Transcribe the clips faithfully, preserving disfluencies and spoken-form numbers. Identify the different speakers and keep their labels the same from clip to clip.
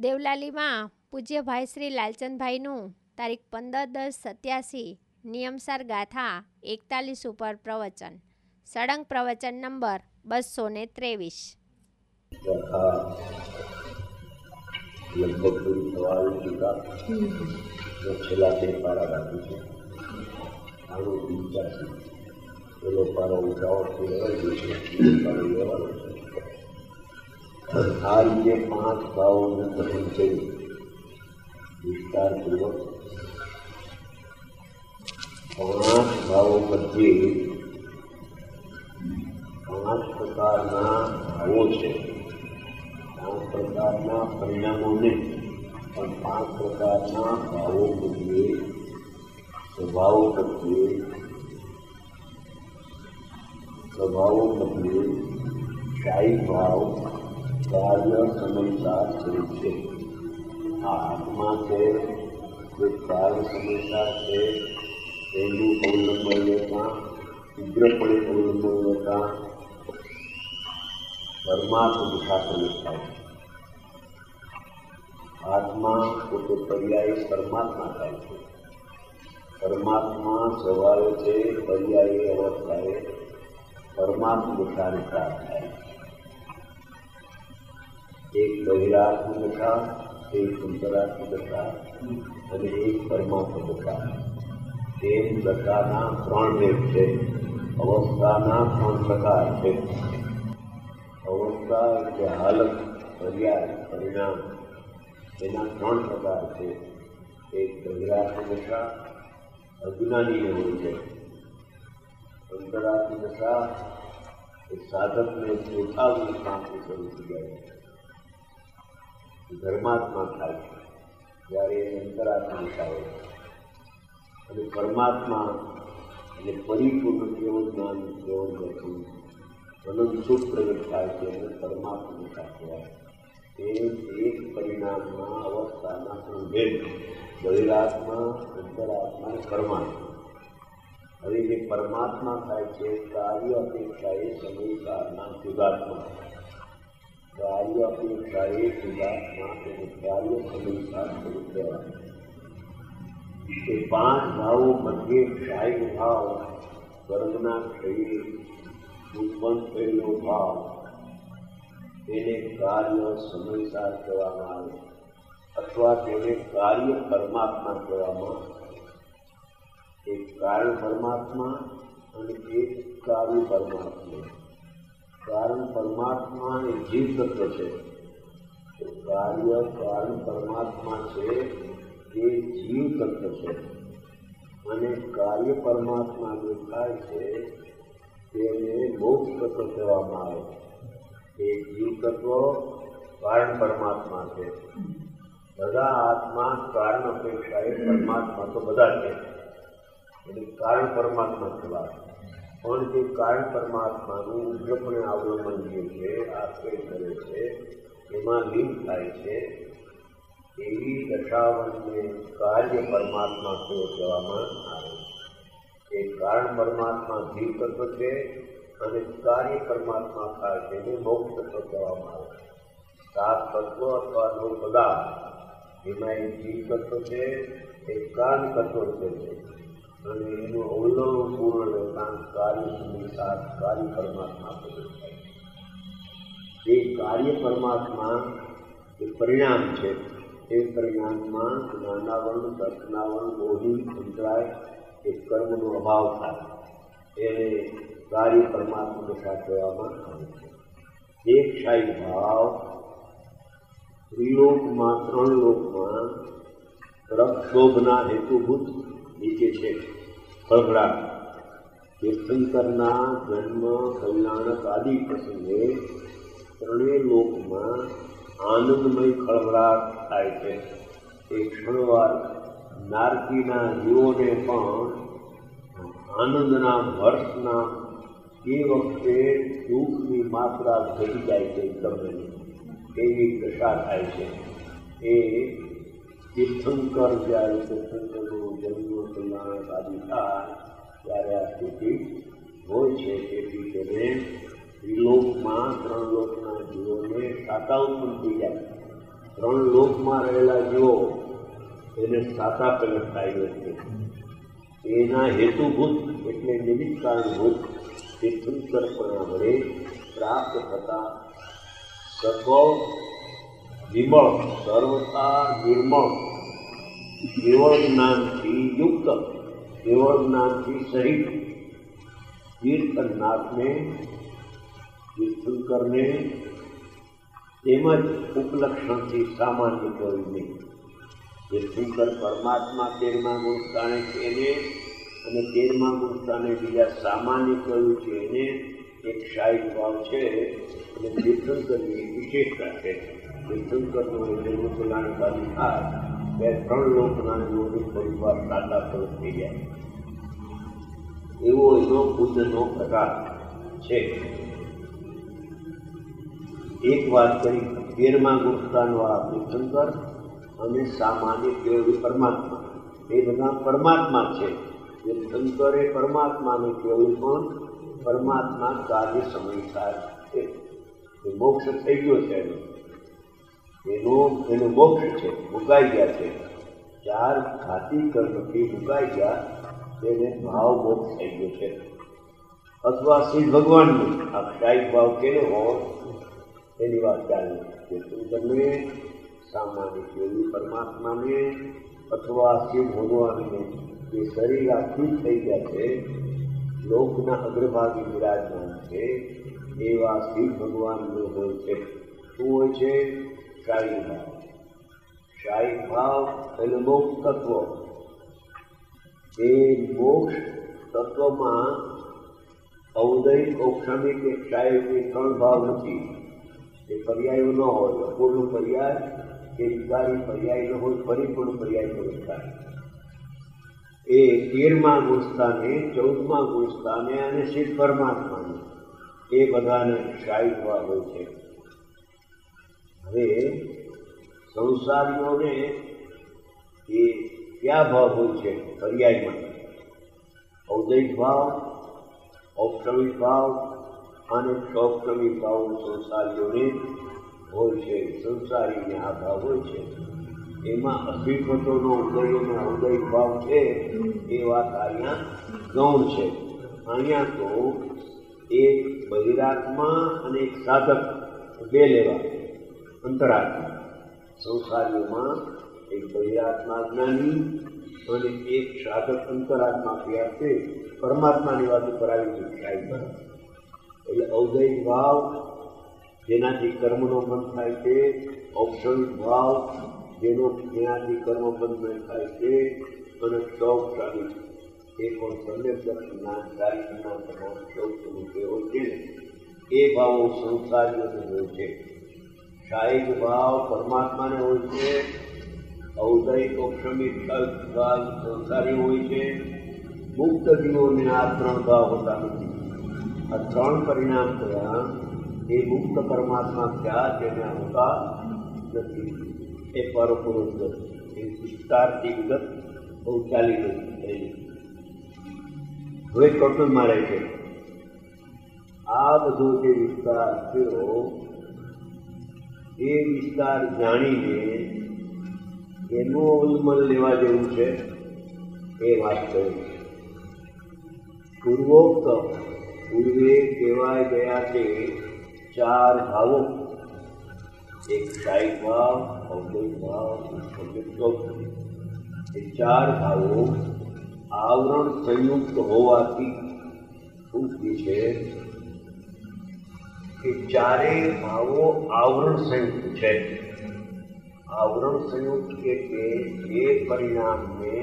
Speaker 1: દેવલાલીમાં પૂજ્ય ભાઈ શ્રી લાલચંદભાઈનું તારીખ પંદર દસ સત્યાસી નિયમસાર ગાથા એકતાલીસ ઉપર પ્રવચન. સળંગ પ્રવચન નંબર બસો ને ત્રેવીસ.
Speaker 2: લગભગ પૂરી થવાની ટીકા છેલ્લા બે પારા રાખી છે. આનું પંચ્યાસી પેલો પારો ઉઠાવટથી લેવાઈ ગયો છે, પારો લેવાનો છે. આ રીતે પાંચ ભાવોને કથન કરી વિસ્તારપૂર્વક પાંચ ભાવો મધ્યે પાંચ પ્રકારના ભાવો છે. પાંચ પ્રકારના પરિણામોને પણ પાંચ પ્રકારના ભાવો મધ્યે સ્વભાવો મધ્યે સ્વભાવો મધ્યે શાહી ભાવ કાર્ય સમયસાર સ્વરૂપ છે. આ આત્મા છે, જે કાર્ય સમયસાર છે, એનું અવલંબન લેતા ઉગ્રપણે અવલંબન લેતા પરમાત્મા સાથે થાય. આત્મા પોતે પર્યાય પરમાત્મા થાય છે. પરમાત્મા સ્વભાવે છે, પર્યાય અવસ્થાએ પરમાત્મા દશાની પ્રાપ્ત થાય. એક બહિરાત્મ દશા, એક અંતરાત્મ દશા અને એક પરમાત્મા દશા. તેમ દશાના ત્રણ ભેદ છે. અવસ્થાના ત્રણ પ્રકાર છે. અવસ્થા એટલે હાલત, પર્યાય, પરિણામ, એના ત્રણ પ્રકાર છે. એક બહિરાત્મ દશા અજ્ઞાનીને હોય છે. અંતરાત્મ દશા એ સાધકને ચોથાવી પાંચથી શરૂ થઈ જાય છે. ધર્માત્મા થાય છે જ્યારે એ અંતરાત્મા દશા હોય છે. અને પરમાત્મા એટલે પરિપૂર્ણ કેવળ જ્ઞાન, કેવળ દર્શન, અનંત સુખ પ્રગટ થાય છે અને પરમાત્મા દશા કહેવાય. એ એક પરિણામના અવસ્થાના ત્રણ ભેદ: બહિરાત્મા, અંતરાત્મા અને પરમાત્મા. હવે જે પરમાત્મા થાય છે કાર્ય અપેક્ષાએ સમયકારના જુદાત્મા. કાર્ય અપેક્ષાએ જુદાત્મા તેને કાર્ય સમયકાર સ્વરૂપ કહેવાય. એ પાંચ ભાવો મધ્યે ક્ષાય ભાવ, કર્મના ક્ષયે ઉત્પન્ન થયેલો ભાવ, તેને કાર્ય સમયસાર કહેવામાં આવે અથવા તેને કાર્ય પરમાત્મા કહેવામાં આવે. એક કારણ પરમાત્મા અને એક કાર્ય પરમાત્મા. કારણ પરમાત્મા એ જીવ તત્વ છે. કાર્ય કારણ પરમાત્મા છે એ જીવ તત્વ છે. અને કાર્ય પરમાત્મા જે થાય છે તેને મોક્ષ તત્વ કહેવામાં આવે. એ જીવ તત્વ કારણ પરમાત્મા છે. બધા આત્મા કારણ અપેક્ષાએ પરમાત્મા તો બધા છે, એટલે કારણ પરમાત્મા કહેવાય. પણ જે કારણ પરમાત્માનું ઉગ્રપણે અવલંબન જે છે, આશ્રય કરે છે, એમાં લીન થાય છે, એવી દશાવનને કાર્ય પરમાત્મા કહેવામાં આવે. એ કારણ પરમાત્મા જીવ તત્વ છે અને કાર્ય પરમાત્મા થાય છે એને મોક્ષ તત્વ કહેવામાં આવે. સાત તત્વ અથવા નવ પદાર્થ એમાં એક જીવ તત્વ છે, એક કારણ તત્વ છે અને એનું અવલંબન પૂર્ણ રહેતા કાર્ય સમયસાર કાર્ય પરમાત્મા પ્રગટ થાય. એ કાર્ય પરમાત્મા એ પરિણામ છે. એ પરિણામમાં જ્ઞાનાવરણ, દર્શનાવરણ, મોહિત, અંતરાય એ કર્મનો અભાવ થાય. એને કાર્ય પરમાત્મા દશા કહેવામાં આવે છે. એક ક્ષાયી ભાવ ત્રિલોકમાં, ત્રણ લોકમાં રક્ષોભના હેતુભૂત નીચે છે. ખળભળાટ તીર્થંકરના જન્મ, કલ્યાણક આદિ પ્રસંગે ત્રણેય લોકમાં આનંદમય ખળભળાટ થાય છે. એક ક્ષણવાર નારકીના જીવોને પણ આનંદના, હર્ષના એ વખતે દુઃખની માત્રા ઘટી જાય છે. એકદમ એવી દશા થાય છે. એ તીર્થંકર જ્યારે તીર્થંકરનો જન્મ, કલ્યાણ આદિ થાય ત્યારે આ સ્થિતિ હોય છે. તેથી તેને ત્રિલોકમાં ત્રણ લોકના જીવોને સાતા ઉત્પન્ન થઈ જાય. ત્રણ લોકમાં રહેલા જીવો એને સાતા પ્રગટ થાય છે. એના હેતુભૂત એટલે નિમિત્ત કારણભૂત તીર્થંકરપણા વડે પ્રાપ્ત થતા સકો વિમળ સર્વતા નિર્મળ કેવળ જ્ઞાનથી યુક્ત કેવળ જ્ઞાનથી સહિત તીર્થનાથને તીર્થંકરને તેમજ ઉપલક્ષણથી સામાન્ય કહ્યું નહીં. તીર્થંકર પરમાત્મા તેરમા ગુણસ્થાને છે એને અને તેરમા ગુણસ્થાને બીજા સામાન્ય કહ્યું છે એને એક શાહી ભાવ છે અને તીર્થંકરની એક વિશેષતા છે. તીર્થંકરનો એનું કલ્યાણ બાજુ થાય બે ત્રણ લોકના યોગી પરિવાર સાદા પ્રગટ થઈ જાય એવો એનો બુદ્ધનો પ્રકાર છે. એક વાત કરી તેરમા ગુણસ્થાનવાળા તીર્થંકર અને સામાન્ય કેવળી પરમાત્મા એ બધા પરમાત્મા છે. તીર્થંકર એ પરમાત્મા અને કેવળી પણ પરમાત્મા કાર્ય સમયસાર છે. એ મોક્ષ થઈ ગયો છે એનો એનો એનો મોક્ષ છે, મુકાઈ ગયા છે. ચાર ઘાતી કર્મથી મુકાઈ ગયા તેને ભાવ મોક્ષ થઈ ગયો છે. અથવા શ્રી ભગવાનનું આ શાહી ભાવ કેનો હોય એની વાત ચાલે. તીર્થંકરને સામાન્ય કેવળી પરમાત્માને અથવા શિવ ભગવાનને એ શરીર આખી થઈ ગયા છે, લોકના અગ્રભાગી વિરાજમાન છે એવા શિવ ભગવાનનું હોય છે. શું હોય છે? શાહી ભાવ. શાહી ભાવ એટલે મોક્ષ તત્વ. એ મોક્ષ તત્વમાં ઔદયિક ઔક્ષણિક કે શાહી ત્રણ ભાવ નથી. એ પર્યાયો ન હોય. અપૂર્ણ પર્યાય કે વિકારી પર્યાય ન હોય, પરિપૂર્ણ પર્યાય પ્રવેશ થાય. એ તેરમા ગુણસ્થાને ચૌદમા ગુણસ્થાને અને શિવ પરમાત્માને એ બધાને શાહી ભાવ હોય છે. હવે સંસારીઓને એ કયા ભાવ હોય છે? પર્યાયમાં ઔદયિક ભાવ, ઔક્ષણિક ભાવ અને ક્ષૌક્ષણિક ભાવ સંસારીઓને હોય છે. સંસારીને આ ભાવ હોય છે. એમાં અભિપતોનો ઉદયનો ઔદયિક ભાવ છે એ વાત અહીંયા ગૌણ છે. અહીંયા તો એક બહિરાત્મા અને એક સાધક બે લેવા. અંતરાત્મા સંસારીઓમાં એક બહિરાત્મા જ્ઞાની અને એક સાધક અંતરાત્મા ક્રિયા છે. પરમાત્માની વાત ઉપર આવી ચૂકાય છે. એટલે ઔદયિક ભાવ જેનાથી કર્મનો બંધ થાય છે, ઔક્ષણિક ભાવ જેનો જેનાથી કર્મ બંધ થાય છે, અને ક્ષૌક્ષણિક એ પણ સમ્યકદર્શનના ચારિત્રના તમામ ક્ષૌક્ષણિક હોય છે એ ભાવો સંસારીઓને હોય છે. શાહિક ભાવ પરમાત્માને હોય છે, ઔદયિક ઔક્ષણિક ભાવ સંસારી હોય છે. મુક્ત જીવોને આ ત્રણ ભાવ હોતા નથી. આ ત્રણ પરિણામ થયા એ મુક્ત પરમાત્મા થયા તેને હોતા નથી. એ પરોપરોક્ત એ વિસ્તારથી વિગત બહુ ચાલી રહી. હવે ટોટલમાં રહે છે આ બધો જે વિસ્તાર થયો એ વિસ્તાર જાણીને એનું અવલંબન લેવા જેવું છે એ વાત કરી. પૂર્વોક્ત પૂર્વે કહેવાય ગયા છે ચાર ભાવો. એક શાહિક ભાવ, ઔદયિક ભાવ, એ ચાર ભાવો આવરણ સંયુક્ત હોવાથી શું છે કે ચારેય ભાવો આવરણ સંયુક્ત છે. આવરણ સંયુક્ત એટલે એ પરિણામને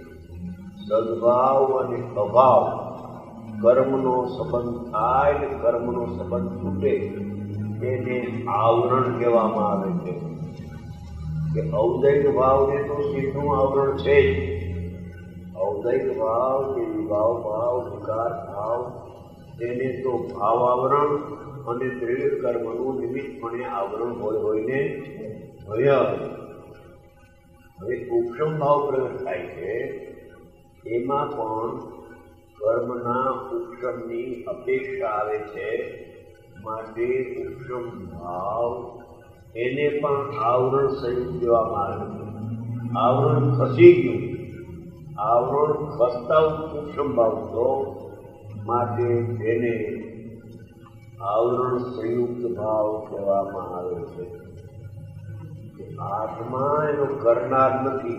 Speaker 2: સદભાવ અને અભાવ કર્મનો સંબંધ થાય ને કર્મનો સંબંધ તૂટે તેને આવરણ કહેવામાં આવે છે. કે ઔદયિક ભાવને તો સીધું આવરણ છે જ. ઔદયિક ભાવ કે વિભાવ ભાવ, વિકાર ભાવ તેને તો ભાવ આવરણ અને દ્રવ્ય કર્મનું નિમિત્તપણે આવરણ હોય હોઈને હોય. હવે ઉપશમ ભાવ પ્રગટ થાય છે એમાં પણ કર્મના ઉપશમની અપેક્ષા આવે છે. માટે ઉપશમ ભાવ એને પણ આવરણ સંયુક્ત કહેવામાં આવે છે. આવરણ ખસી ગયું, આવરણ ખસતા સૂક્ષ્મ ભાવ તો માટે તેને આવરણ સંયુક્ત ભાવ કહેવામાં આવે છે. આત્મા એનો કરનાર નથી,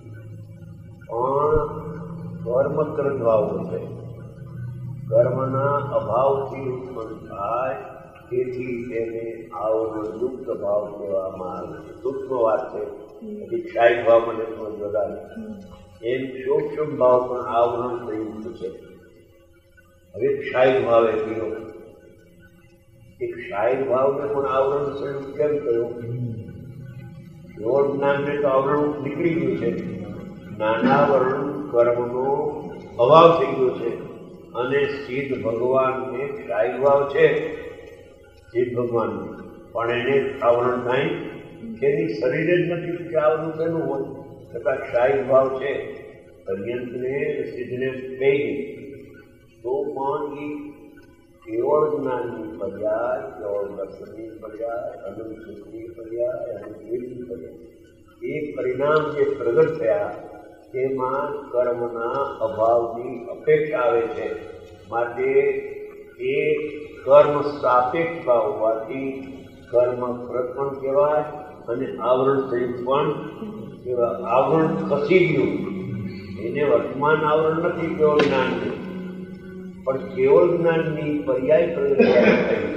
Speaker 2: પણ કર્મ કરનાર છે. કર્મના અભાવથી ઉત્પન્ન થાય, તેથી તેને આવરણ યુક્ત ભાવ કહેવામાં આવે છે. સૂક્ષ્મ વાત છે, પછી ક્ષાયિક ભાવ મને સમજ વધારે. એમ સૂક્ષ્મ ભાવ પણ આવરણ સંયુક્ત છે. હવે ક્ષાયિક ભાવે કયો, એક ક્ષાયિક ભાવને પણ આવરણ સંયુક્ત કેમ કહ્યું? યોગ જ્ઞાનને તો આવરણ નીકળી ગયું છે, નાનાવરણ કર્મનો અભાવ થઈ ગયો છે. અને સિદ્ધ ભગવાનને ક્ષાયિક ભાવ છે, સિદ્ધ ભગવાન પણ એને આવરણ થાય તેની શરીરે જ નથી કે આવરણ શેનું હોય, છતાં ક્ષાયિક ભાવ છે. પર્યંતને સિદ્ધને કહી તો પણ એ કેવળ જ્ઞાનની પર્યાય, કેવળ દર્શનની પર્યાય, અનંત સુખની પર્યાય, અનંત વિધિની પર્યાય, એ પરિણામ જે પ્રગટ થયા તેમાં કર્મના અભાવની અપેક્ષા આવે છે. માટે એ કર્મ સાપેક્ષ ભાવ હોવાથી કર્મ પ્રકરણ કહેવાય અને આવરણ સંયુક્ત પણ કહેવાય. આવરણ ખસી ગયું, એને વર્તમાન આવરણ નથી કેવળ જ્ઞાનનું, પણ કેવળ જ્ઞાનની પર્યાય પ્રક્રિયા થઈ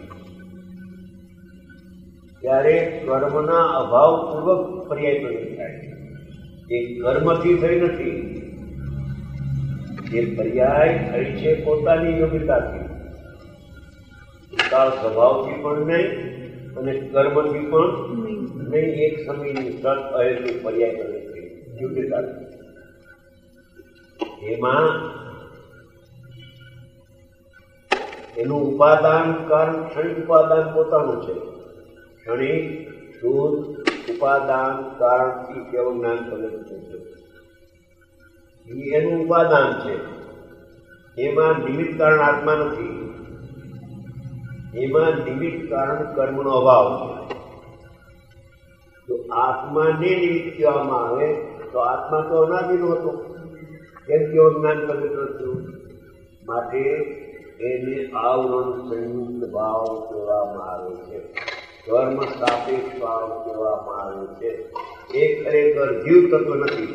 Speaker 2: ત્યારે કર્મના અભાવ પૂર્વક પર્યાય પ્રગટ થાય. એ કર્મથી થઈ નથી, એ પર્યાય થઈ છે પોતાની યોગ્યતાથી, કાળ સ્વભાવથી પણ નહીં અને કર્મથી પણ નહીં. એક સમયની સત અહેતુ પર્યાય પ્રગટ થઈ યોગ્યતાથી. એમાં એનું ઉપાદાન કારણ ક્ષણિક ઉપાદાન પોતાનું છે. ક્ષણિક શુદ્ધ ઉપાદાન કારણથી કેવળ જ્ઞાન પ્રગટ છે. એનું ઉપાદાન છે. એમાં નિમિત્ત કારણ આત્મા નથી, એમાં નિમિત્ત કારણ કર્મનો અભાવ છે. જો આત્માને નિમિત્ત કહેવામાં આવે તો આત્મા તો અનાદિનો હતો, કેમ કેવળ જ્ઞાન પ્રગટ થયું. માટે એને આવરણ સંયુક્ત ભાવ કહેવામાં આવે છે, કર્મ સાપેક્ષ ભાવ કહેવામાં આવે છે. એ ખરેખર જીવ તત્વ નથી,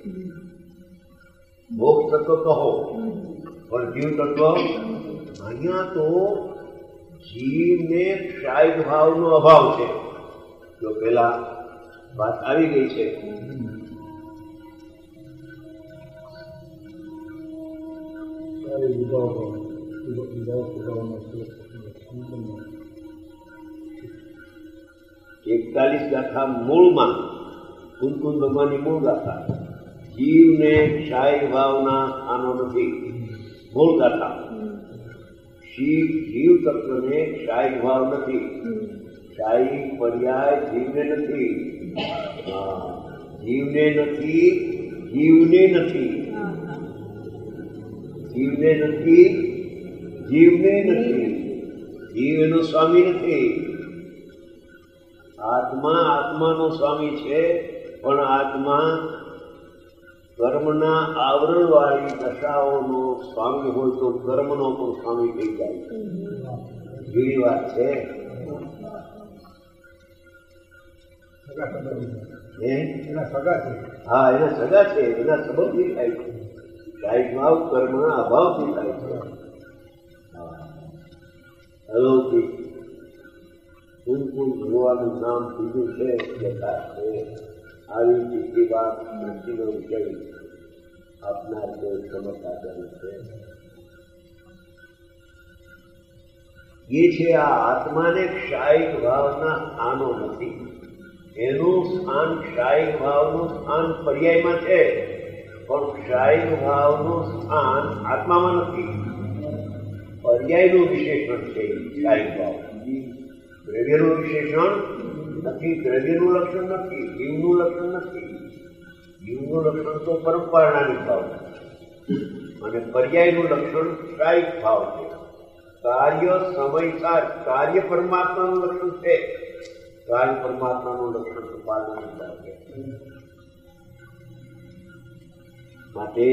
Speaker 2: મોક્ષ તત્વ કહો પણ જીવ તત્વ. અહીંયા તો જીવને ક્ષાયિક ભાવનો અભાવ છે. જો પેલા વાત આવી ગઈ છે, એકતાલીસ ગાથા મૂળમાં કુંકુમ ભગવાનની મૂળ ગાથા, જીવને ક્ષાયિક ભાવના સ્થાનો નથી. મૂળ ગાથા શિવ જીવ તત્વને ક્ષાયિક ભાવ નથી, ક્ષાયિક પર્યાય જીવને નથી. જીવને નથી, જીવને નથી, જીવને નથી, જીવને નથી. જીવ એનો સ્વામી નથી. આત્મા આત્માનો સ્વામી છે, પણ આત્મા કર્મના આવરણ વાળી દશાઓનો સ્વામી હોય તો કર્મનો પણ સ્વામી થઈ જાય. એવી વાત છે. હા, એના સગા છે, એના સંબંધથી થાય છે. ક્ષાયિક ભાવ કર્મના અભાવથી થાય છે. અલૌકિક કુંકુમ ભગવાનનું નામ બીજું છે. આવી બીજી વાત દ્રષ્ટિનો વિષય આપનાર કોઈ સમજતા છે. એ છે આ આત્માને ક્ષાયિક ભાવના સ્થાનો નથી. એનું સ્થાન ક્ષાયિક ભાવનું સ્થાન પર્યાયમાં છે, પણ ક્ષાયિક ભાવનું સ્થાન આત્મામાં નથી. પર્યાયનું વિશેષણ છે ક્ષાયિક ભાવ, દ્રવ્યનું વિશેષણ નથી, દ્રવ્યનું લક્ષણ નથી, જીવનું લક્ષણ નથી. જીવનું લક્ષણ તો પરંપરાના ભાવ અને પર્યાયનું લક્ષણ ક્ષાયિક ભાવ છે. કાર્ય સમય સાર કાર્ય પરમાત્માનું લક્ષણ છે, કાલ પરમાત્માનું લક્ષણ કૃપાનું લાગે. માટે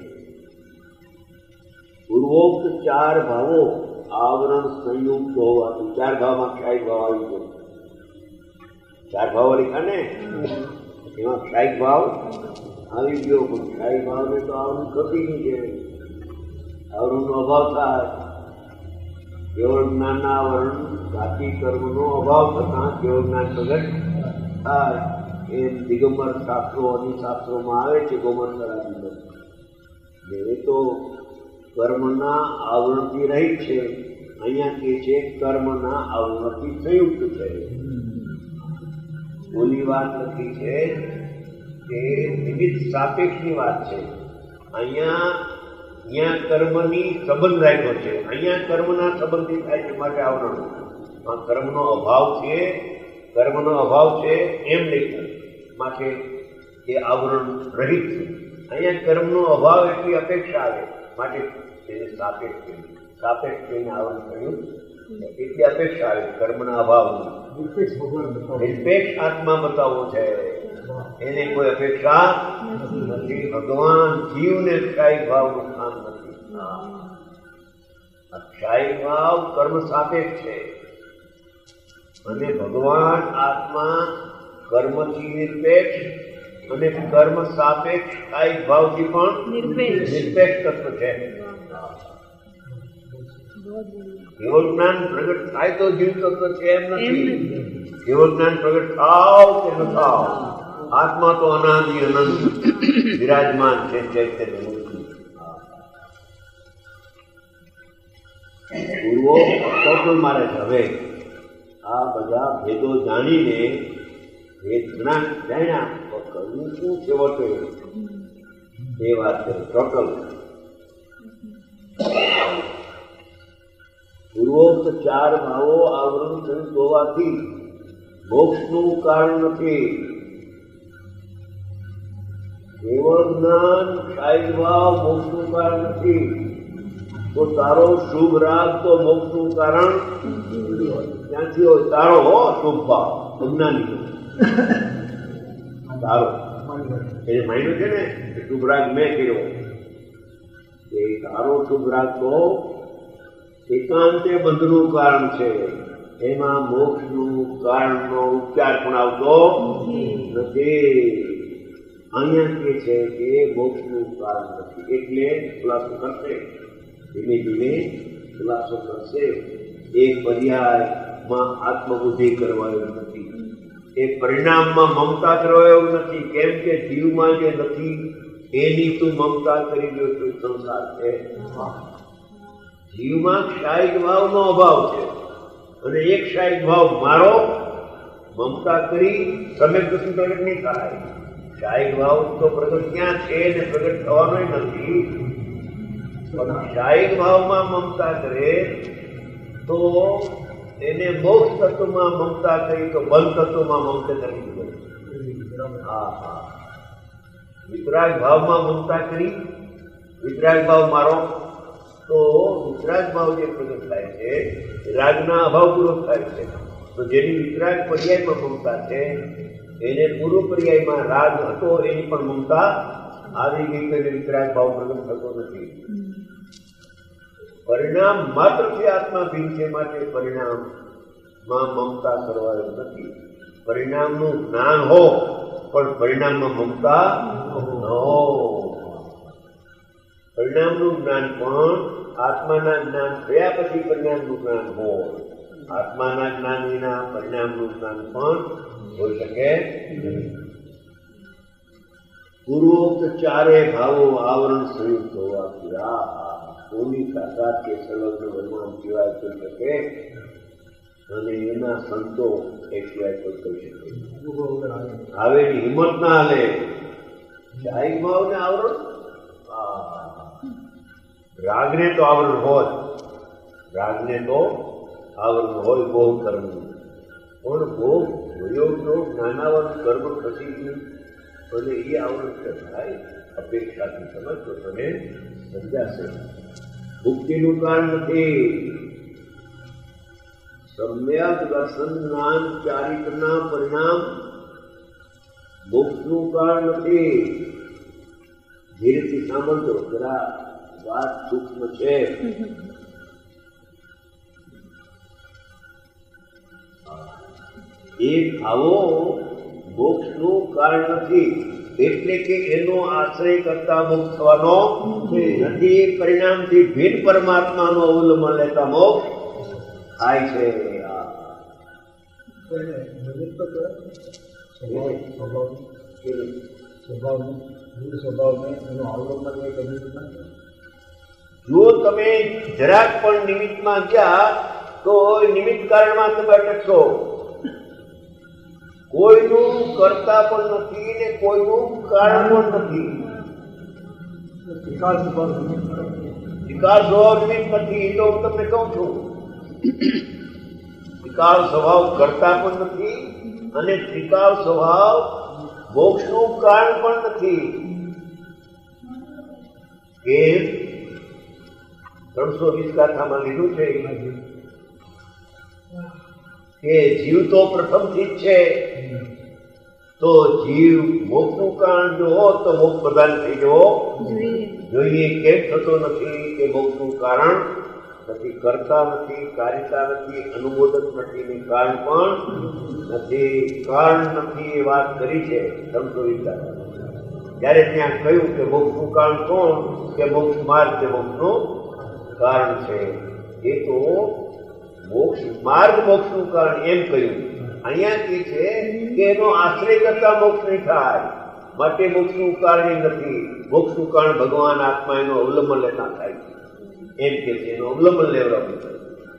Speaker 2: પૂર્વોક્ત ચાર ભાવો આવરણ સંયુક્ત હોવાથી ચાર ભાવમાં ક્ષાયિક ભાવ આવી ગયો. ચાર ભાવ લીધા ને એમાં ક્ષાયિક ભાવ આવી ગયો. પણ ક્ષાયિક ભાવને તો આવરણ ઘટી નહીં છે, આવરણનો અભાવ થાય. કેવળ જ્ઞાનના આવરણ બાકી કર્મનો અભાવ થતા કેવળ જ્ઞાન પ્રગટ થાય. એમ દિગંબર શાસ્ત્રો અન્ય શાસ્ત્રોમાં આવે છે ગોમંતરાદિ. એ તો કર્મના આવરણથી રહિત છે. અહીંયા કે છે કર્મના આવરણથી સંયુક્ત છે. ઓલી વાત લખી છે કે નિમિત્ત સાપેક્ષની વાત છે. અહીંયા અહીંયા કર્મની સંબંધ રાખ્યો છે, અહીંયા કર્મના સંબંધી થાય છે માટે આવરણ. કર્મનો અભાવ છે, કર્મનો અભાવ છે એમ નહીં માટે એ આવરણ રહિત છે. અહીંયા કર્મનો અભાવ એટલી અપેક્ષા આવે માટે તેને સાપેક્ષ સાપેક્ષ થઈને આવરણ થયું એટલી અપેક્ષા આવે કર્મના અભાવની. નિરપેક્ષ આત્મા બતાવવો છે, એને કોઈ અપેક્ષા નથી. ભગવાન જીવને ક્ષાયિક ભાવનું સ્થાન નથી. ક્ષાયિક ભાવ કર્મ સાપેક્ષ છે અને ભગવાન આત્મા કર્મથી નિરપેક્ષ અને કર્મ સાપેક્ષ ક્ષાયિક ભાવથી પણ નિરપેક્ષ તત્વ છે. કેવળ જ્ઞાન પ્રગટ થાય તો જીવ તત્વ છે એમ નથી. કેવળ જ્ઞાન પ્રગટ થાવ કે ન થાવ, આત્મા તો અનાદિ અનંત વિરાજમાન છે. ચૈતન્ય મૂર્તિ પૂર્વો ટોટલ મારે છે. હવે આ બધા ભેદો જાણીને ભેદ જ્ઞાન જાણ્યા કરવું શું છેવટે એ વાત છે. ટોટલ પૂર્વોક્ત ચાર ભાવો આવરણ સંયુક્ત હોવાથી મોક્ષનું કારણ નથી. કેવળ જ્ઞાન ક્ષાયિક ભાવ મોક્ષનું કારણ નથી. તો તારો શુભ રાગ તો મોક્ષનું કારણ ક્યાંથી હોય? તારો હો શુભ ભાવ અજ્ઞાની તારો એને માન્યું છે ને શુભ રાગ મેં કર્યો. એ તારો શુભ રાગ તો એકાંતે બંધનું કારણ છે. એમાં મોક્ષનું કારણનો ઉપચાર પણ આવતો નથી. અહીંયા કે છે કે મોક્ષનું કારણ નથી એટલે ખુલાસો કરશે, ધીમે ધીમે ખુલાસો કરશે. એ પર્યાયમાં આત્મબુદ્ધિ કરવા એવું નથી, એ પરિણામમાં મમતા કરવા એવું નથી. કેમ કે જીવમાં જે નથી એની તું મમતા કરી ગયો તો સંસાર છે. જીવમાં ક્ષાયિક ભાવનો અભાવ છે અને એક ક્ષાયિક ભાવ મારો મમતા કરી સમ્યક દર્શન પ્રગટ નહીં થાય. ક્ષાયિક ભાવ તો પ્રગટ ક્યાં છે ને પ્રગટ થવાનો નથી. પણ ક્ષાયિક ભાવમાં મમતા કરે તો એને મોક્ષ તત્વમાં મમતા કરી તો બંધ તત્વમાં મમતા કરી દીધો. હા હા વિતરાગ ભાવમાં મમતા કરી, વિતરાગ ભાવ મારો તો વિતરાગ ભાવ જે પ્રગટ થાય છે રાગના અભાવ પૂરો થાય છે. તો જેની વિતરાગ પર્યાયમાં મમતા છે એને પૂર્વ પર્યાયમાં રાગ હતો એની પણ મમતા આવી ગઈ તો એને વિતરાગ ભાવ પ્રગટ થતો નથી. પરિણામ માત્ર છે આત્મા ભીન છે માટે પરિણામમાં મમતા કરવા એવું નથી. પરિણામનું જ્ઞાન હો પણ પરિણામમાં મમતા ન હો. પરિણામનું જ્ઞાન પણ આત્માના જ્ઞાન થયા પછી પરિણામનું જ્ઞાન હોય. આત્માના જ્ઞાન વિના પરિણામનું જ્ઞાન પણ હોઈ શકે નહીં. પૂર્વોક્ત ચારે ભાવો આવરણ સંયુક્ત હોવાથી આ કોની તાકાત કે સર્વજ્ઞ ભગવાન સિવાય થઈ શકે અને એના સંતો એ સિવાય કોઈ કરી શકે આવે એની હિંમત ના હાલે. ક્ષાયિક ભાવને આવરણ, રાગને તો આવરણ હોય, રાગને તો આવરણ હોય બહુ કર્મ. પણ બહુ વયોગનો જ્ઞાનાવરણ કર્મ ખસી ગયું અને એ આવરણ થાય અપેક્ષાથી સમજતો તમે સમજાશે. મુક્તિનું કારણ નથી. સમ્યક દર્શન જ્ઞાન ચારિત્રના પરિણામ મોક્ષનું કારણ નથી. ધીરેથી સાંભળજો, જરા વાત સૂક્ષ્મ છે. એ ભાવો મોક્ષનું કારણ નથી, એટલે કે એનો આશ્રય કરતા મોક્ષ થવાનો નથી. પરિણામથી ભિન્ન પરમાત્માનું અવલંબન લેતા મોક્ષ થાય છે. જો તમે જરાક પણ નિમિત્તમાં ગયા તો નિમિત્ત કારણમાં તમે અટકશો. કોઈનું કરતા પણ નથી ને કોઈનું કારણ પણ નથી. વિકાર સ્વભાવ નિમિત્ત નથી, એ તો હું તમને કહું છું. વિકાર સ્વભાવ કરતા પણ નથી અને ત્રિકાળ સ્વભાવ મોક્ષનું કારણ પણ નથી. કે ત્રણસો વીસ ગાથામાં લીધું છે કે જીવ તો પ્રથમથી જ છે, તો જીવ મોક્ષનું કારણ જો હો તો મોક્ષ પ્રદાન થઈ જવો જોઈએ. કેમ થતો નથી? કે મોક્ષનું કારણ નથી, કરતા નથી, કાર્યતા નથી, અનુમોદક નથી ને કારણ પણ નથી. કારણ નથી એ વાત કરી છે ત્રણસો વીસ ગાથામાં. ત્યારે ત્યાં કહ્યું કે મોક્ષનું કારણ કોણ? કે મોક્ષ માર્ગ તે મોક્ષનું કારણ છે. એ તો મોક્ષ માર્ગ મોક્ષનું કારણ એમ કહ્યું. અહીંયા કે છે કે એનો આશ્રય કરતા મોક્ષ નહીં થાય, માટે મોક્ષનું કારણ નથી. મોક્ષનું કારણ ભગવાન આત્મા એનું અવલંબન લેતા થાય છે એમ કે છે. એનું અવલંબન લેવડાવવું થાય.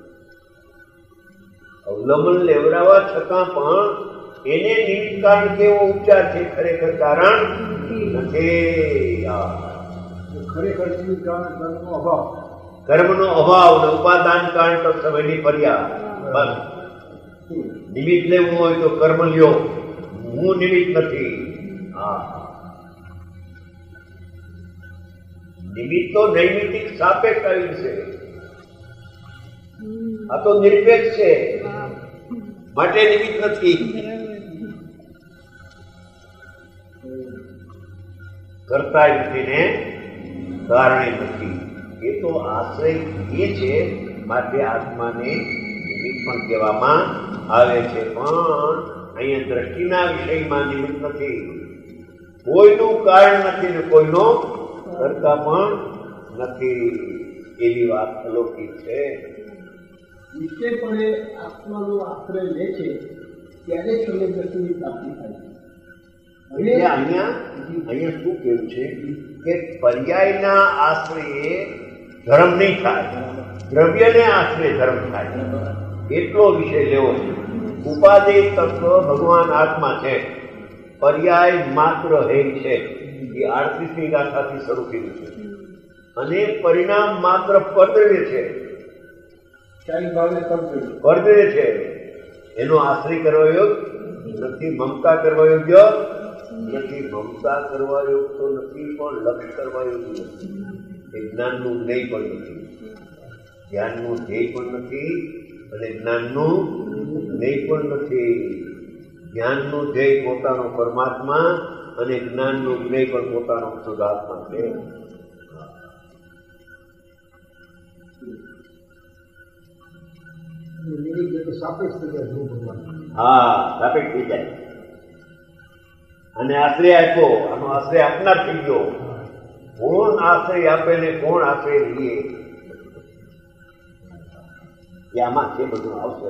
Speaker 2: અવલંબન લેવડાવવા છતાં પણ એને નિમિત્ત કારણ કેવો ઉપચાર છે, ખરેખર કારણ નથી.
Speaker 3: ખરેખર નિમિત્ત કારણ કર્મનો અભાવ,
Speaker 2: કર્મનો અભાવ ને ઉપાદાન કારણ તો સમયની ફરિયાદ. બસ નિમિત્ત લેવું હોય તો કર્મ લ્યો, હું નિમિત્ત નથી. હા, નિમિત્ત તો નૈમિતિક સાપેક્ષ આવી છે, આ તો નિરપેક્ષ છે, માટે નિમિત્ત નથી. કરતા નથી ને કારણે નથી. એ તો આશ્રય એ છે, માટે આત્માને નિમિત્ત પણ કહેવામાં આવે છે. પણ અહીંયા દ્રષ્ટિના વિષયમાં નિમિત્ત નથી, કોઈનું કારણ નથી ને કોઈનો કરતા પણ નથી. એવી વાત અલૌકિક છે.
Speaker 3: નિશ્ચયપણે આત્માનો આશ્રય લે છે ત્યારે સમ્યક દ્રષ્ટિની પ્રાપ્તિ થાય છે.
Speaker 2: એટલે અહીંયા અહીંયા શું કેવું છે કે પર્યાયના આશ્રયે ધર્મ નહીં થાય, દ્રવ્યને આશ્રય ધર્મ થાય. એટલો વિષય લેવો છે. ઉપાધિ તત્વ ભગવાન આત્મા છે, પર્યાય માત્ર હે છે. એ આડત્રીસમી ગાથાથી શરૂ કર્યું છે. અને પરિણામ માત્ર પરદ્રવ્ય છે, પરદ્રવ્ય છે. એનો આશ્રય કરવા યોગ્ય નથી, મમતા કરવા યોગ્ય નથી. મમતા કરવા યોગ્ય તો નથી, પણ લક્ષ્ય કરવા યોગ્ય નથી. જ્ઞાનનું ધ્યેય પણ નથી, ધ્યાનનું ધ્યેય પણ નથી, અને જ્ઞાનનું ધ્યેય પણ નથી. જ્ઞાનનું ધ્યેય પોતાનો પરમાત્મા અને જ્ઞાનનું ધ્યેય પણ પોતાનો શુદ્ધાત્મા છે. હા, સાપેક્ષ થઈ જાય. અને આશ્રય આપ્યો, આનો આશ્રય આપનાર થઈ ગયો. કોણ આશ્રય આપે ને કોણ આશ્રય લઈએ, એ આમાં છે, બધું આવશે.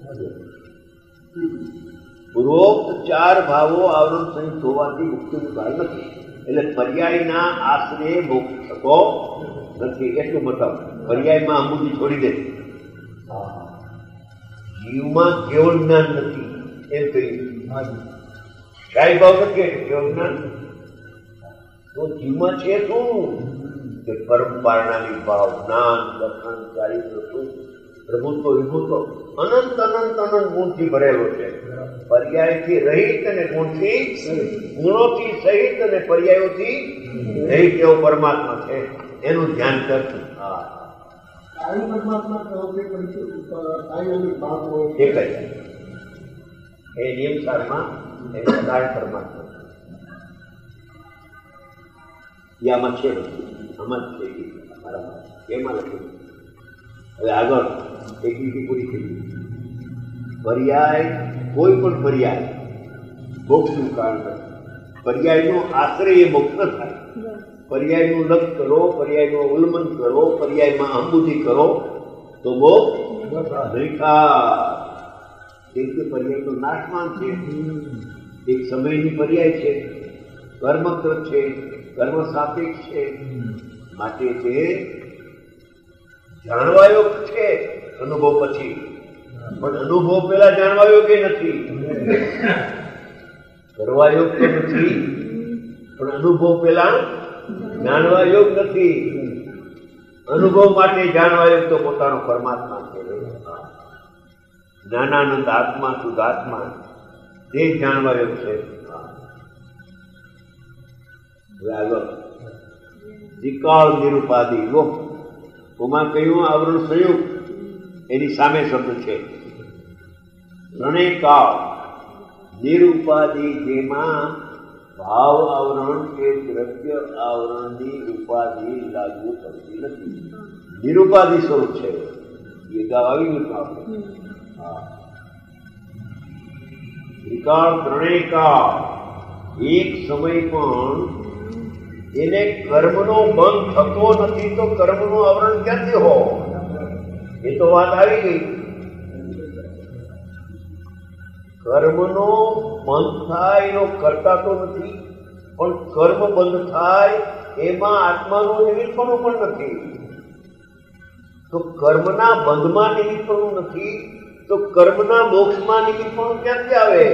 Speaker 2: પૂર્વોક્ત ચાર ભાવો આવરણ સંયુક્ત હોવાથી મુક્તિનું કારણ નથી. એટલે પર્યાયના આશ્રય મોક્ષ થતો નથી. એટલું બતાવ. પર્યાયમાં અંબુજી છોડી દે. જીવમાં કેવળ જ્ઞાન નથી એમ કહ્યું. શાહી ભાવ નથી, કેવળ જ્ઞાન. તો જીવમાં છે શું? કે પરંપરાની ભાવ, જ્ઞાન, દર્શન, ચારિત્ર, સુખ, પ્રભુત્વ, વિભુત્વ અનંત અનંત અનંત ગુણથી ભરેલો છે. પર્યાયથી રહિત અને ગુણથી, ગુણોથી સહિત અને પર્યાયોથી રહિત એવો પરમાત્મા છે. એનું ધ્યાન કરતું.
Speaker 3: સ્થાયી પરમાત્મા કહો કે પછી સ્થાયી અને ભાગ હોય
Speaker 2: એક જ એ નિયમસારમાં એ સદાય પરમાત્મા યામાં છે આમાં જ છે મારા એમાં લખ્યું. હવે આગળ એક લીટી પૂરી થઈ ગઈ. પર્યાય કોઈ પણ પર્યાય મોક્ષનું કારણ નથી. પર્યાયનો આશ્રય એ મોક્ષ ન થાય. પર્યાયનું લક્ષ કરો, પર્યાયનું અવલંબન કરો, પર્યાયમાં અંબુધિ કરો તો મોક્ષ નહીં થાય. કેમ કે પર્યાયનો નાશમાન છે. એક સમયની પર્યાય છે, કર્મકૃત છે, કર્મ સાપેક્ષ છે, માટે તે જાણવાયો છે અનુભવ પછી, પણ અનુભવ પેલા જાણવાયો કે નથી. કરવા યોગ તો નથી, પણ અનુભવ પેલા જાણવા યોગ નથી. અનુભવ માટે જાણવા યોગ તો પોતાનો પરમાત્મા છે. જ્ઞાનાનંદ આત્મા શુદ્ધાત્મા તે જાણવા યોગ છે. હવે આગળ ત્રિકાળ નિરુપાધિ લો ઓમાં કહ્યું આવરણ સંયુક્ત એની સામે શબ્દ છે ત્રણેય કાળ નિરુપાધિ, જેમાં ભાવ આવરણ કે દ્રવ્ય આવરણની ઉપાધિ લાગુ પડતી નથી. નિરુપાધિ સ્વરૂપ છે. એ ગાવ આવી ગયું આપણે. હા, ત્રિકાળ ત્રણેય કાળ એક સમય પણ એને કર્મનો બંધ થતો નથી તો કર્મનું આવરણ ક્યાંથી હો? એ તો વાત આવી ગઈ. કર્મનો બંધ થાય એનો કરતા તો નથી, પણ કર્મ બંધ થાય એમાં આત્માનું નિમિત્તપણું પણ નથી. તો કર્મના બંધમાં નિમિત્તપણું નથી તો કર્મના મોક્ષમાં નિમિત્તપણું ક્યાંથી આવે?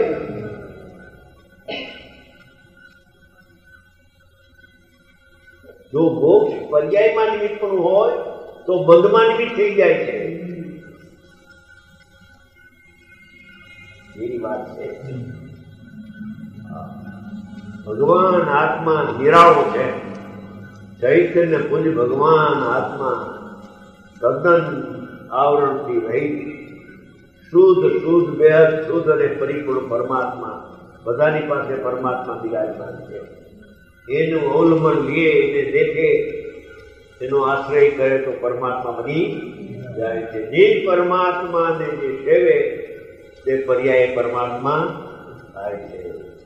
Speaker 2: જો મોક્ષ પર્યાયમાં નિમિત્તપણું હોય તો બંધમાં નિમિત્ત થઈ જાય છે. એની વાત છે. ભગવાન આત્મા નિરાળો છે. ચૈતન્ય પુંજ ભગવાન આત્મા તદ્દન આવરણથી રહી શુદ્ધ શુદ્ધ બેહદ શુદ્ધ અને પરિપૂર્ણ પરમાત્મા બધાની પાસે પરમાત્મા બિરાજમાન છે. એનું અવલંબન લે, એને દેખે, એનો આશ્રય કરે તો પરમાત્મા બની જાય છે. જે પરમાત્માને જે સેવે તે પર્યાય પરમાત્મા થાય છે.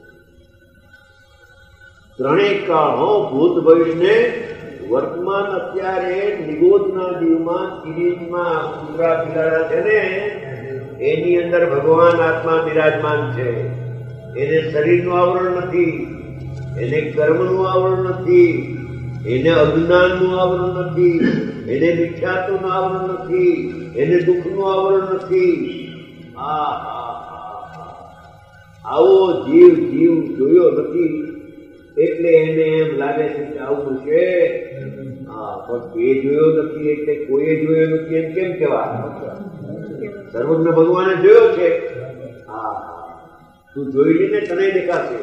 Speaker 2: ત્રણેય કાળો ભૂત ભવિષ્યને વર્તમાન અત્યારે નિગોદના જીવમાં કિરીટમાં કુતરા બિલાડા છે ને એની અંદર ભગવાન આત્મા બિરાજમાન છે. એને શરીરનું આવરણ નથી, એને કર્મનું આવરણ નથી, એને અજ્ઞાનનું આવરણ નથી, એને મિથ્યાત્વનું આવરણ નથી, એને દુઃખનું આવરણ નથી. આ આવો જીવ જીવ જોયો નથી એટલે એને એમ લાગે છે કે આવું છે. હા, પણ એ જોયો નથી એટલે કોઈએ જોયો નથી એમ કેમ કહેવાય? સર્વજ્ઞ ભગવાને જોયો છે. હા, તું જોઈ લઈને તને દેખાશે.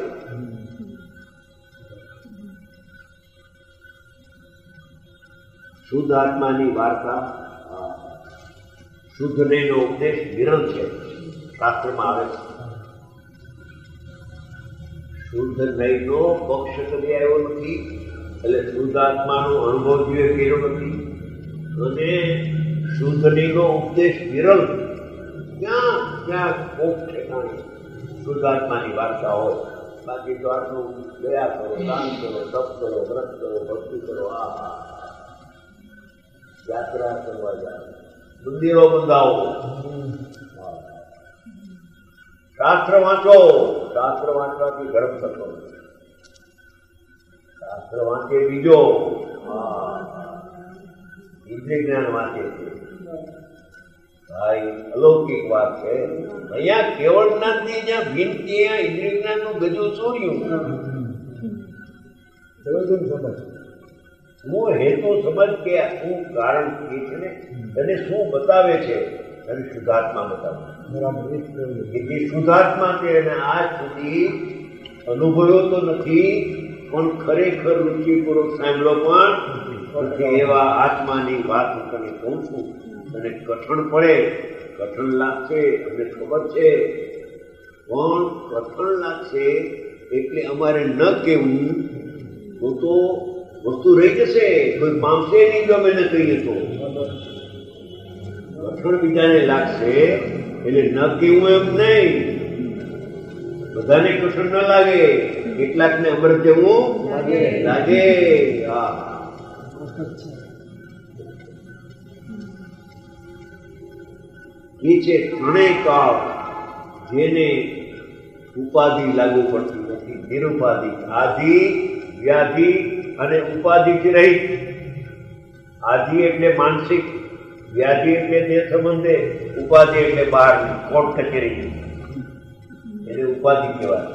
Speaker 2: શુદ્ધ આત્માની વાર્તા, શુદ્ધ નૈનો ઉપદેશ વિરલ છે, શાસ્ત્રમાં આવે છે. શુદ્ધ નૈનો પક્ષ કદી આવ્યો નથી એટલે શુદ્ધ આત્માનો અનુભવ જોઈએ કર્યો નથી. અને શુદ્ધ નૈનો ઉપદેશ વિરલ, ક્યાં ક્યાં કોક ઠેકાણે શુદ્ધ આત્માની વાર્તા હોય. બાકી તો આટલું દયા કરો, દાન કરો, તપ કરો, વ્રત કરો, ભક્તિ કરો, આ યાત્રા કરવા જાઓ, મંદિરો બંધાવો, શાસ્ત્ર વાંચો. શાસ્ત્ર વાંચવાથી ધર્મ થતો, શાસ્ત્ર વાંચે બીજો, ઇન્દ્રિય જ્ઞાન વાંચે છે. ભાઈ અલૌકિક વાત છે. અહીંયા કેવળ જ્ઞાનથી જ્યાં ભીન ત્યાં ઇન્દ્રિય જ્ઞાનનું ગજું ચોર્યું. શું હેતુ સમજ કે શું કારણ કે છે ને તને શું બતાવે છે? તને શુદ્ધાત્મા બતાવે. એ શુદ્ધાત્મા છે અને આજ સુધી અનુભવ્યો તો નથી પણ ખરેખર રુચિપૂર્વક સાંભળો પણ નથી એવા આત્માની વાત હું તને કહું છું. અને કઠણ પડે, કઠણ લાગશે, અમને ખબર છે, પણ કઠણ લાગશે એટલે અમારે ન કહેવું તો તો વસ્તુ રહી જશે, કોઈ પામશે નહીં જો અમે ન કહીએ તો. કઠણ બીજાને લાગશે એટલે ન કહેવું એમ નહીં. બધાને કઠણ ન લાગે, કેટલાકને અમૃત જેવું લાગે. હા, નીચે ત્રણેય કાળ જેને ઉપાધિ લાગુ પડતી નથી, નિરુપાધિ, આધિ, વ્યાધિ અને ઉપાધિથી રહિત. આધિ એટલે માનસિક, વ્યાધિ એટલે તે સંબંધે, ઉપાધિ એટલે બહાર કોર્ટ કચેરી, એને ઉપાધિ કહેવાય.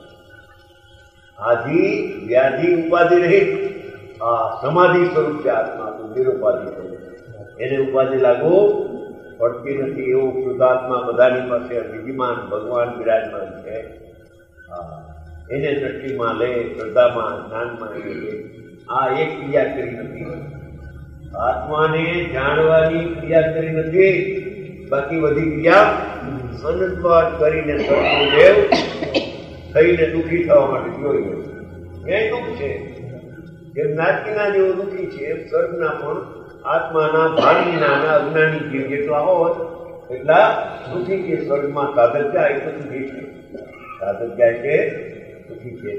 Speaker 2: આધિ, વ્યાધિ, ઉપાધિ રહિત આ સમાધિ સ્વરૂપ છે આત્મા, તો નિરુપાધિ સ્વરૂપ, એને ઉપાધિ લાગુ પડતી નથી. એવું શુદ્ધાત્મા બધાની પાસે વિધિમાન ભગવાન વિરાજમાન છે. એને દ્રષ્ટિમાં લે, શ્રદ્ધામાં, જ્ઞાનમાં એને લે. આ એક ક્રિયા કરી નથી, આત્માને જાણવાની ક્રિયા કરી નથી, બાકી બધી ક્રિયા અનંતવાદ કરીને સર્વદેવ થઈને દુઃખી થવા માટે જોઈ ગયો. એ દુઃખ છે, જેમ નાચકીના જેવો દુઃખી છે એમ સર્ગના પણ આત્માના ભાનીના અજ્ઞાની જીવ જેટલા હોય એટલા દુઃખી છે. સ્વર્ગમાં સાધક જાય તો દુઃખી છે, સાધક જાય છે દુઃખી છે.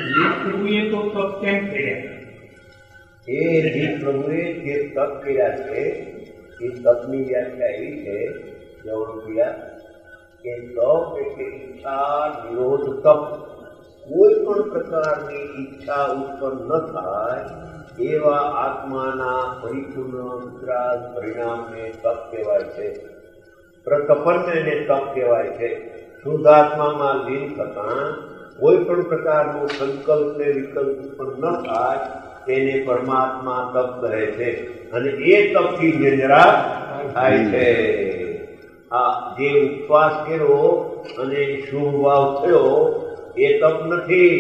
Speaker 2: એ જીવ પ્રભુએ જે તપ કર્યા છે એ તપની વ્યાખ્યા એવી છે જવળપિયા કે તપ એટલે ઈચ્છા નિરોધ તપ. કોઈ પણ પ્રકારની ઈચ્છા ઉત્પન્ન ન થાય એવા આત્માના પરિપૂર્ણ વિતરાગ પરિણામને તપ કહેવાય છે. પ્રતપનને એને તપ કહેવાય છે. શુદ્ધ આત્મામાં લીન થતાં કોઈ પણ પ્રકારનો સંકલ્પ ને વિકલ્પ ઉત્પન્ન ન થાય તેને પરમાત્મા તપ કહે છે. અને એ તપથી નિર્જરા થાય છે. આ જે ઉપવાસ કર્યો અને શુભ ભાવ થયો એ તપ નથી.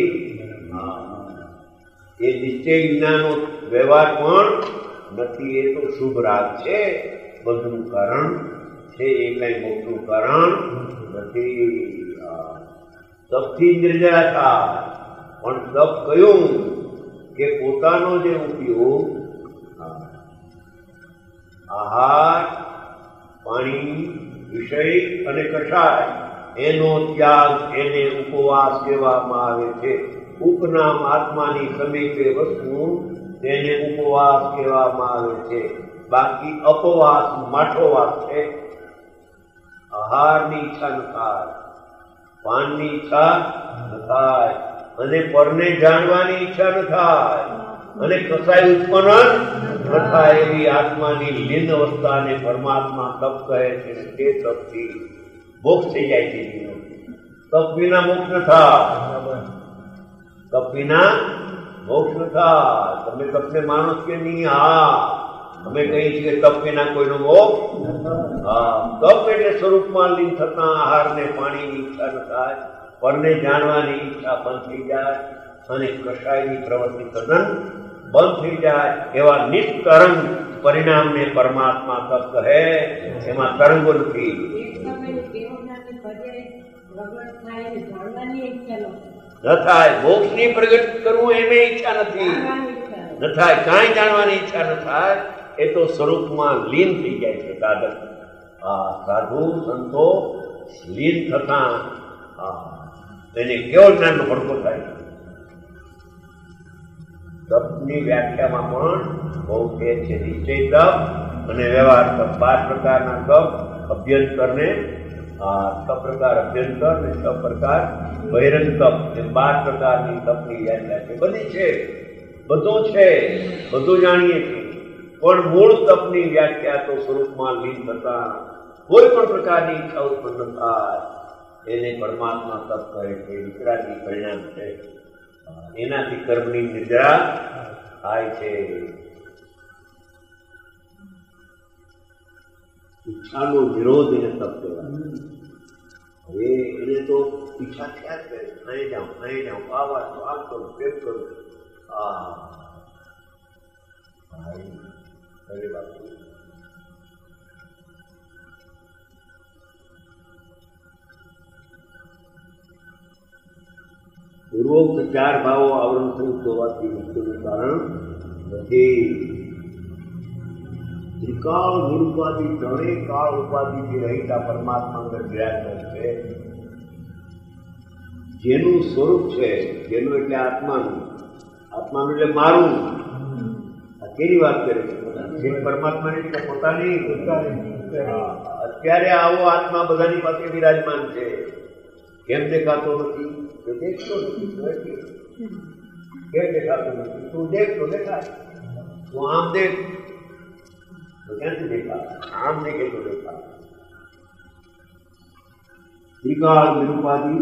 Speaker 2: એ નિશ્ચય વિનાનો વ્યવહાર પણ નથી. એ તો શુભ રાગ છે, બધું કારણ છે, એ કઈ મોટું કારણ નથી. તપથી નિર્જરા થાય. પણ તપ કયું કે પોતાનો જે ઉપયોગ આહાર, પાણી, વિષય અને કષાય એનો ત્યાગ એને ઉપવાસ કહેવામાં આવે છે. ઉપનામ આત્માની સમીપે વસ્તુ તેને ઉપવાસ કહેવામાં આવે છે. બાકી અપવાસ માઠોવાસ છે. આહારની ઈચ્છા ન થાય, પાનની ઈચ્છા ન થાય, અને પરને જાણવાની ઈચ્છા ન થાય, અને કસાય ઉત્પન્ન ન થાય એવી આત્માની લીન અવસ્થાને પરમાત્મા તપ કહે છે. તે તપથી મોક્ષ થઈ જાય છે. તપ વિના મોક્ષ ન થાય, તપ વિના મોક્ષ ન થાય. તમે તપને માનો કે નહીં? હા, અમે કહીએ છીએ તપ વિના કોઈનો મોક્ષ. હા, તપ એટલે સ્વરૂપમાં લીન થતા આહારને પાણીની ઈચ્છા ન થાય, પરને જાણવાની ઈચ્છા બંધ થઈ જાય, અને કષાયની પ્રવૃત્તિ તદ્દન બંધ થઈ જાય એવા નિષ્તરંગ પરિણામને પરમાત્મા તપ કહે. એમાં તરંગો નથી. ન થાય મોક્ષની પ્રગટ કરવું એમે ઈચ્છા નથી, ન થાય કાંઈ જાણવાની ઈચ્છા ન થાય. એ તો સ્વરૂપમાં લીન થઈ જાય છે સાધક. આ સાધુ સંતો લીન થતા એને કેવળ જ્ઞાનનો ભડકો થાય. તપની વ્યાખ્યામાં પણ બહુ ફેર છે. નિશ્ચય તપ અને વ્યવહાર તપ, બાર પ્રકારના તપ. અભ્યંતરને છ પ્રકાર અભ્યંતર ને છ પ્રકાર બહિરંગ તપ, એ બાર પ્રકારની તપની વ્યાખ્યા છે. બધી છે, બધું છે, બધું જાણીએ છીએ. પણ મૂળ તપની વ્યાખ્યા તો સ્વરૂપમાં લીન થતા કોઈ પણ પ્રકારની ઈચ્છા ઉત્પન્ન થાય એને પરમાત્મા તપ કહે છે. વિતરાગી પરિણામ છે. એનાથી કર્મની નિદ્રા થાય છે. ઈચ્છાનો વિરોધ એને તપ કહેવાય. હવે એને તો ઈચ્છા થયા જ કરે, અહીં જાઉં અહીં જાઉં આ વાત આ કરું પેક કરું. આ ભાઈ અરે બાપુ, પૂર્વોક્ત ચાર ભાવો આવરણ સંયુક્ત હોવાથી મુક્તિનું કારણ નથી. ત્રિકાળ નિરુપાધિ ત્રણેય કાળ ઉપાધિથી રહેતા પરમાત્મા અંદર વિરાજમાન છે. જેનું સ્વરૂપ છે, જેનું એટલે આત્માનું, આત્માનું એટલે મારું. આ કેવી વાત કરે છે? જે પરમાત્માની એટલે પોતાની. અત્યારે આવો આત્મા બધાની પાસે વિરાજમાન છે. કેમ દેખાતો નથી? દેખતો નથી. કેમ દેખાતો નથી? તું દેખ તો દેખાય. તું આમ દેખ તો ક્યાંથી દેખાય? આમ દેખે તો દેખાય. ત્રિકાળ નિરુપાધિ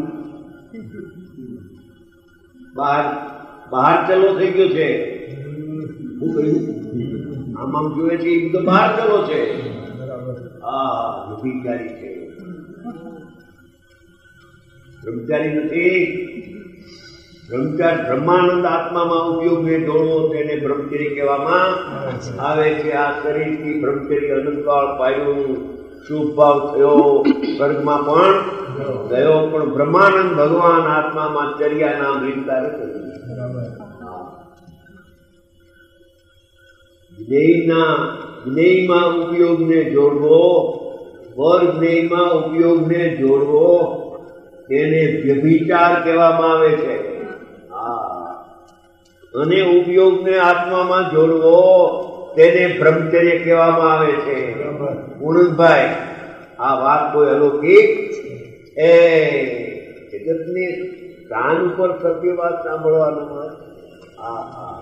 Speaker 2: બહાર બહાર ચલો થઈ ગયો છે. હું કહ્યું આમ આમ જોયે છે એ બધો બહાર ચલો છે. હા વિચારી છે, બ્રહ્મચારી નથી. બ્રહ્મચાર બ્રહ્માનંદ આત્મામાં ઉપયોગને જોડવો તેને બ્રહ્મચર્ય કહેવામાં આવે છે. આ શરીરથી બ્રહ્મચર્ય અનંતકાળ પાયું, શુભ ભાવ થયો, સ્વર્ગમાં પણ ગયો, પણ બ્રહ્માનંદ ભગવાન આત્મામાં ચર્યા નામ લીધા નથી. જ્ઞેયના જ્ઞેયમાં ઉપયોગને જોડવો, પર જ્ઞેયમાં ઉપયોગને જોડવો તેને વ્યભિચાર કહેવામાં આવે છે. અને ઉપયોગને આત્મામાં જોડવો તેને બ્રહ્મચર્ય કહેવામાં આવે છે. પૂર્ણભાઈ, આ વાત કોઈ અલૌકિક એ જગતની કાન ઉપર સત્ય વાત સાંભળવાનું હોય. હા હા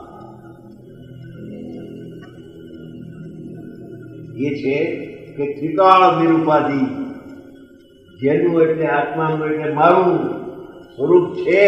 Speaker 2: એ છે કે ત્રિકાળ નિરુપાધિ, જેનું એટલે આત્માનું એટલે મારું સ્વરૂપ છે,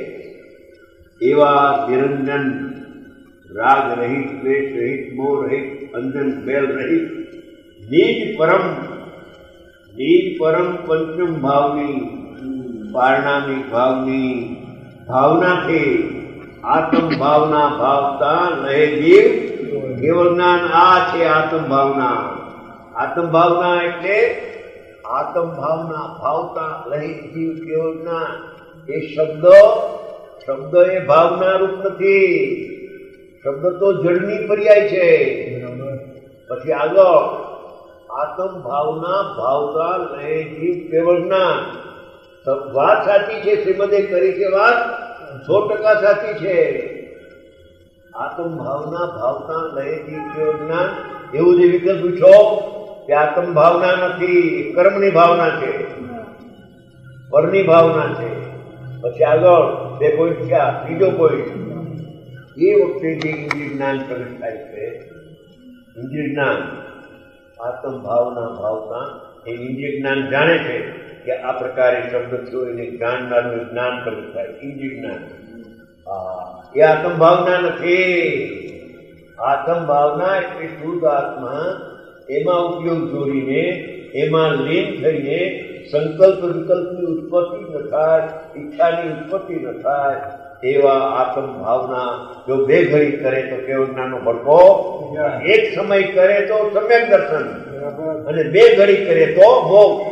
Speaker 2: એવા નિરંજન રાગ રહિત, દ્વેષ રહિત, મોહ રહિત, અંજન બેલ રહિત, નિજ પરમ નિજ પરમ પંચમ ભાવની પારણામી ભાવની ભાવનાથી આત્મ ભાવના ભાવતા લહે જીવ કેવળ જ્ઞાન. આ છે આત્મ ભાવના. આત્મ ભાવના એટલે આત્મ ભાવના ભાવતા લહે જીવ કેવળ જ્ઞાન. એ શબ્દ શબ્દ એ ભાવના રૂપ નથી. શબ્દ તો જળની પર્યાય છે. પછી આગળ આત્મ ભાવના ભાવતા લહે જીવ કેવળ જ્ઞાન. વાત સાચી છે, શ્રીમદે કરી છે વાત સો ટકા સાચી છે. આત્મ ભાવના ભાવતા લહે જીવ કેવળ જ્ઞાન. એવું જે વિકલ્પ પૂછો કે આત્મ ભાવના નથી, કર્મની ભાવના છે, પરની ભાવના છે. પછી આગળ બે પોઈન્ટ થયા. ત્રીજો પોઈન્ટ, એ વખતે જે ઇન્દ્રિય જ્ઞાન પ્રગટ થાય છે, ઇન્દ્રિય જ્ઞાન આત્મ ભાવના ભાવતા એ ઇન્દ્રિય જ્ઞાન જાણે છે કે આ પ્રકારે શબ્દ થયો એને જાણનારું જ્ઞાન પ્રગટ થાય. ઇન્દ્રિય જ્ઞાન એ આત્મ ભાવના નથી. આત્મ ભાવના એટલે શુદ્ધ આત્મા, એમાં ઉપયોગ જોડીને એમાં લીન થઈને સંકલ્પ વિકલ્પની ઉત્પત્તિ ન થાય, ઈચ્છાની ઉત્પત્તિ ન થાય એવા આત્મ ભાવના જો બે ઘડી કરે તો કેવળ જ્ઞાનનો ભડકો, એક સમય કરે તો સમ્યક દર્શન, અને બે ઘડી કરે તો મોક્ષ.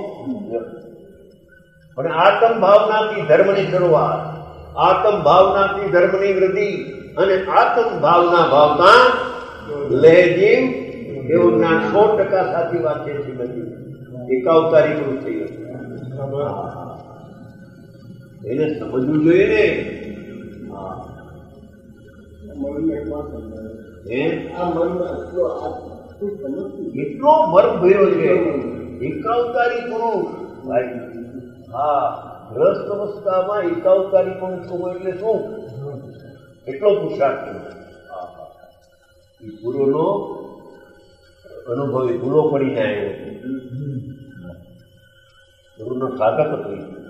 Speaker 2: પણ આત્મ ભાવનાથી ધર્મની શરૂઆત, આત્મ ભાવનાથી ધર્મની વૃદ્ધિ, અને આત્મ ભાવના ભાવના લે જીવ એવું જ્ઞાન. સો ટકા સાચી વાત છે. શ્રીમતી એકાવતારી પૂરું થઈ ગયું. એને સમજવું જોઈએ ને. એટલો મર્મ ભર્યો છે એકાવતારી પુરુષ. હા, ગ્રસ્ત અવસ્થામાં એકાવતારી પુરુષ એટલે શું? એટલો પુરુષાર્થ એ પૂર્વનો અનુભવી ભૂલો પડીને આવ્યો. ગુરુનો સાધક હતો.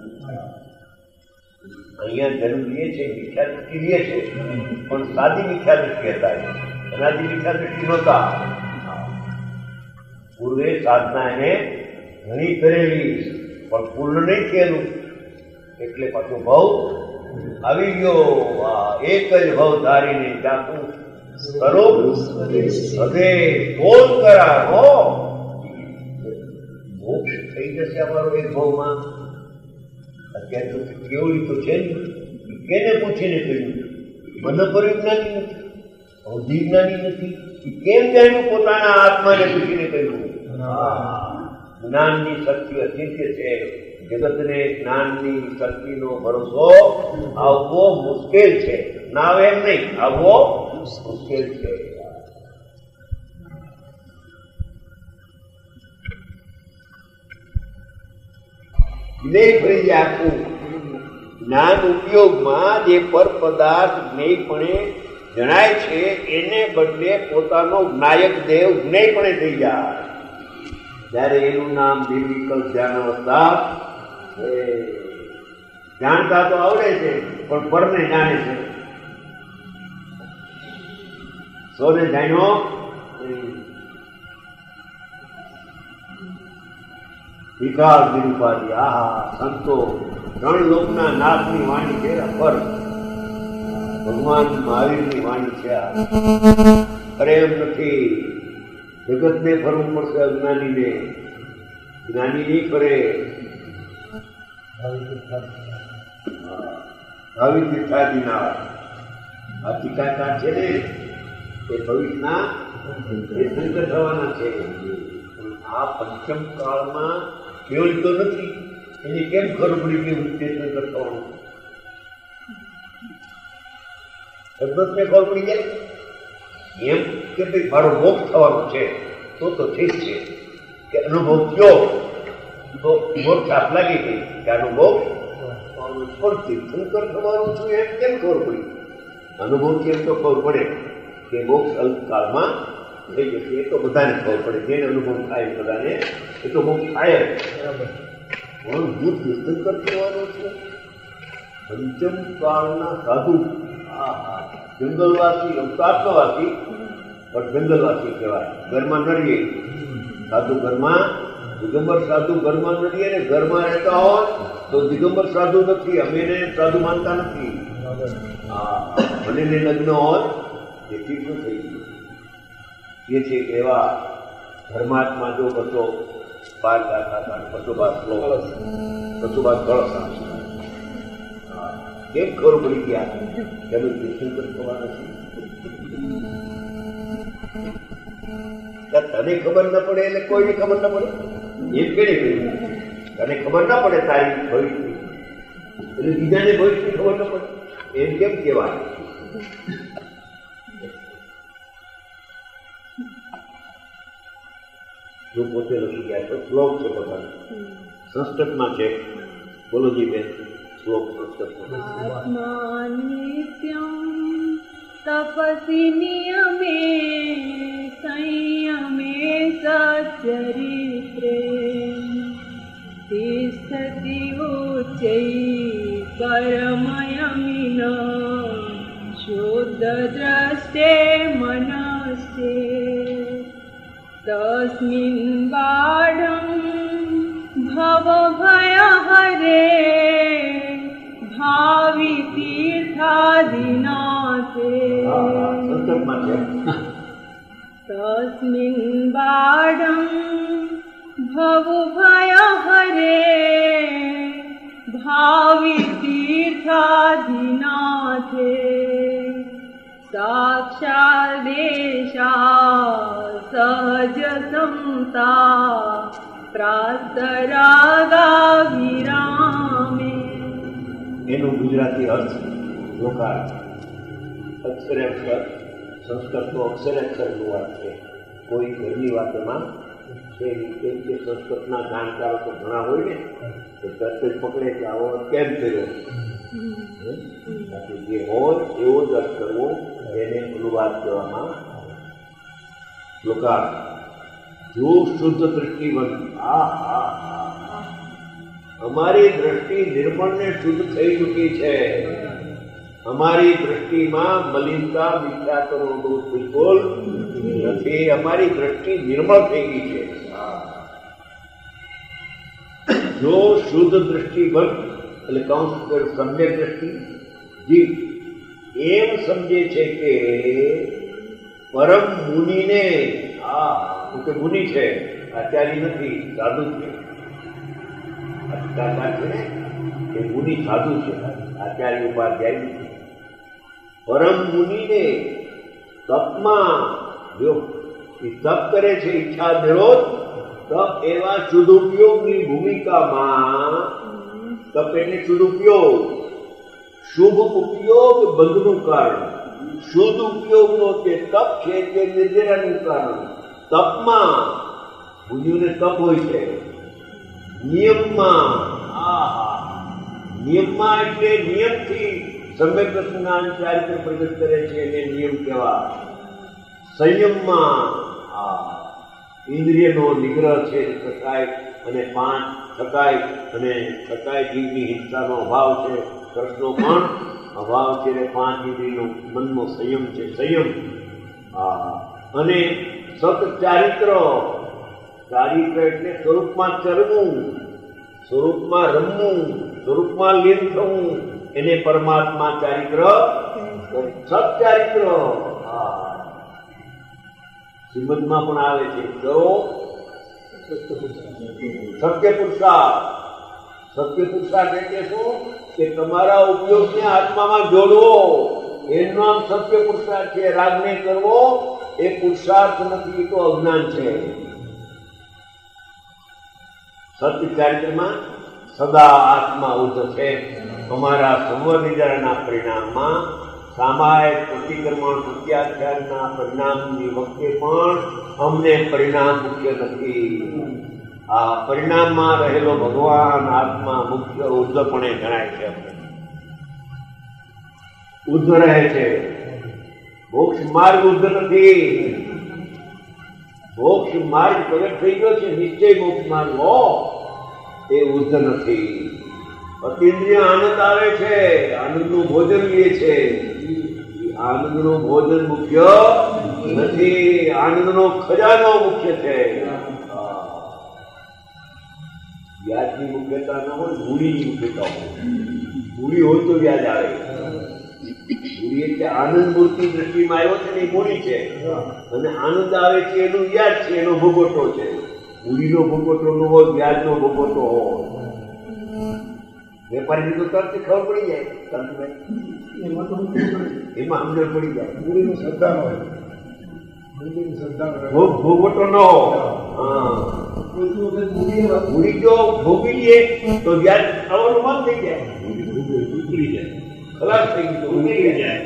Speaker 2: અહીંયા જરૂર એ છે મિથ્યા દૃષ્ટિ લે છે, પણ સાદી મિથ્યા દૃષ્ટિ હતા. અનાદી મિથ્યા દૃષ્ટિ નહોતા. પૂર્વે સાધના એને ઘણી કરેલી, પણ પૂર્ણ નહીં થયેલું એટલે પાછો ભાવ આવી ગયો. આ એક જ ભાવ ધારીને જાતું કરો હૃદય બોલ કરા હો મોક્ષ થઈ જશે અમારો એક ભાવમાં. અત્યારે તો કેવડી તો છે ને, કેને પૂછીને કહ્યું? મન પરિજ્ઞાની નથી, અવધિ જ્ઞાની નથી, કેમ જાણ્યું? પોતાના આત્માને પૂછીને કહ્યું. જ્ઞાનની શક્તિ અચિંત્ય છે. જગતને જ્ઞાનની શક્તિનો ભરોસો આવવો મુશ્કેલ છે. ના આવે એમ નહીં, આવવો મુશ્કેલ છે. જ્ઞેય ફરી આખું જ્ઞાન ઉપયોગમાં જે પર પદાર્થ જ્ઞેયપણે જણાય છે એને બદલે પોતાનો જ્ઞાયક દેવ જ્ઞેયપણે થઈ જાય. ત્યારે એનું નામ નિર્વિકલ્પ ધ્યાન અવસ્થા. જાણતા તો આવડે છે પણ પરને જાણે છે. સોને જાણ્યો વિકાસ નિરૂપાધિ. આહા સંતો ત્રણ લોકના નાથની વાણી છે. પર ભગવાન મહાવીરની વાણી છે. અરે એમ નથી, જગતને ફરવું પડશે અજ્ઞાનીને. જ્ઞાની નહીં ફરે. ભાવિ તીર્થાદિના આ ટીકાકાર છે ને એ ભવિષ્યના શંકર થવાના છે. આ પંચમ કાળમાં કેવળ તો નથી, એની કેમ ખબર પડી કે હું શંકર થવાનું? જગતને ખબર પડી જાય એમ કે ભાઈ મારો મોક્ષ થવાનો છે તો તો ઠીક છે કે અનુભવ થયો તો મોક્ષ આપ લાગી ગઈ કે આનો મોક્ષ પણ તીર્થંકર થવાનું છું એમ કેમ ખબર પડી? અનુભવથી એમ તો ખબર પડે કે મોક્ષ અલ્પકાળમાં થઈ જશે. એ તો બધાને ખબર પડે, જેને અનુભવ થાય બધાને એ તો મોક્ષ થાય જ. પણ હું તીર્થંકર થવાનું છું. પંચમ કાળના સાધુ, હા હા જંગલવાસી, અવતાત્મવાસી પણ જંગલવાસી કહેવાય. ઘરમાં ન રહીએ સાધુ, ઘરમાં દિગંબર સાધુ ઘરમાં ન રહીએ ને ઘરમાં રહેતા હોય તો દિગંબર સાધુ નથી. અમે એને સાધુ માનતા નથી. હા મને લગ્ન હોય એથી શું થઈ ગયું? એ છે કે એવા ધર્માત્મા જો બસો બાર ગાતા હતા, બસો બાર શ્લોક, બસો બાર કળશ. કેમ ખબર પડી ગયા કે અમે તીર્થંકર થવા નથી? તને ખબર ન પડે એટલે કોઈને ખબર ન પડે એમ કેને કહ્યું? તને ખબર ન પડે તારી ભવિષ્ય એટલે બીજાને ભવિષ્ય ખબર ન પડે એમ કેમ કહેવાય? જો પોતે લખી ગયા તો શ્લોક છે પોતાનો, સંસ્કૃતમાં છે. બોલો જી બેન, શ્લોક સંસ્કૃતમાં.
Speaker 4: તપસી નિયમે સંયમે સચરિત્રે તિષ્ઠતિ ઉચ્ચૈ પરમયમિન શુદ્ધ દ્રષ્ટે મનસ્તે તસ્મિન બાઢં ભવ ભય હરે ભાવિ તીર્થાદિનાથે તસ્મિન બાઢં ભવ ભય હરે ભાવિ તીર્થાદિનાથે સાક્ષાદેશા સહજ સમતા પ્રાતરાગા વિરામે.
Speaker 2: એનું ગુજરાતી અર્થ લોકાર્થ. અક્ષરે અક્ષર સંસ્કૃતનો અક્ષરે અક્ષરનું વાત છે. કોઈ ઘરની વાતોમાં છે કેમ કે સંસ્કૃતના જાણકારો તો ઘણા હોય ને તો તરત જ પકડે કે આવો કેમ કર્યો. જે હોય એવો જ અર્થ કરવો, એને અનુવાદ કરવામાં લોકાર્થ. જો શુદ્ધ દૃષ્ટિવંત, આ હા અમારી દ્રષ્ટિ નિર્મળ ને શુદ્ધ થઈ ચૂકી છે. અમારી દ્રષ્ટિમાં મલિનતા મિથ્યાત્વનો દોષ બિલકુલ નથી. અમારી દ્રષ્ટિ નિર્મળ થઈ ગઈ છે. જો શુદ્ધ દૃષ્ટિવત એટલે કૌંસ સમ્યક દ્રષ્ટિ જીવ એમ સમજે છે કે પરમ મુનિને આ કે મુનિ છે, આચાર્ય નથી, સાધુ છે. અષ્ટાચાર છે ને એ મુનિ સાધુ છે, આચાર્ય ઉપાધ્યાય નથી. પરમ મુનિને તપમાં જો એ તપ કરે છે ઈચ્છા વિરોધ, તપ એવા સદુપયોગની ભૂમિકામાં, તપ એટલે સદુપયોગ, શુભ ઉપયોગ બંધનું કારણ, શુદ્ધ ઉપયોગનો જે તપ છે તે નિર્જરાનું કારણ. તપમાં મુનિઓને તપ હોય છે, નિયમમાં આહા નિયમમાં એટલે નિયમથી સમ્યક જ્ઞાન ચારિત્ર પ્રગટ કરે છે એને નિયમ કહેવા. સંયમમાં આ ઇન્દ્રિયનો નિગ્રહ છે થકાય અને પાંચ થકાય અને થકાય જીવની હિંસાનો અભાવ છે, કૃષ્ણનો પણ અભાવ છે ને પાંચ ઇન્દ્રિયનો મનનો સંયમ છે, સંયમ. આ અને સત ચારિત્ર, ચારિત્ર એટલે સ્વરૂપમાં ચરવું, સ્વરૂપમાં રમવું, સ્વરૂપમાં લીન થવું, એને પરમાત્મા ચારિત્ર, સત્ચારિત્ર. હા શ્રીમદમાં પણ આવે છે કરો સત્ય પુરુષાર્થ. સત્ય પુરુષાર્થ એટલે શું કે તમારા ઉપયોગને આત્મામાં જોડવો, એનું નામ સત્ય પુરુષાર્થ છે. રાગને કરવો એ પુરુષાર્થ નથી, એ તો અજ્ઞાન છે. સત્ય ચારિત્રમાં સદા આત્મા ઉદ્ધ છે. અમારા સંવર નિજારના પરિણામમાં સામાયિક પ્રતિક્રમણ પ્રત્યાખ્યાનના પરિણામની વખતે પણ અમને પરિણામ મુખ્ય નથી. આ પરિણામમાં રહેલો ભગવાન આત્મા મુખ્ય ઉદ્ધપણે ગણાય છે. ઉદ્ધ રહે છે, મોક્ષ માર્ગ ઉદ્ધ નથી. મોક્ષ માર્ગ પ્રગટ થઈ ગયો છે, નિશ્ચય મોક્ષ માર્ગ હો, એ ઉદ્ધ નથી. અતિન્દ્રિય આનંદ આવે છે, આનંદનું ભોજન લે છે, આનંદનું ભોજન મુખ્ય નથી, આનંદનો ખજાનો મુખ્ય છે. વ્યાજની મુખ્યતા ના હોય, મૂડીની મુખ્યતા હોય. મૂડી હોય તો વ્યાજ આવે. મૂડી એટલે આનંદ મૂર્તિ દ્રષ્ટિમાં આવ્યો છે ને એ મૂડી છે, અને આનંદ આવે છે એનું વ્યાજ છે, એનો ભોગવટો છે. મૂડીનો ભોગવટો ન હોય, વ્યાજનો ભોગવટો હોય. વેપારીની તો તરત ખબર પડી જાય, એમાં સમજણ પડી જાય.
Speaker 3: મૂડીની શ્રદ્ધા ન હોય, મૂડીની શ્રદ્ધા
Speaker 2: ભોગવટો ન હોય. હા, મૂડી જો ભોગવી લે તો વ્યાજ આવવાનું બંધ થઈ જાય, ઉતરી જાય, ખલાસ થઈ ગયું તો ઉતરી જાય.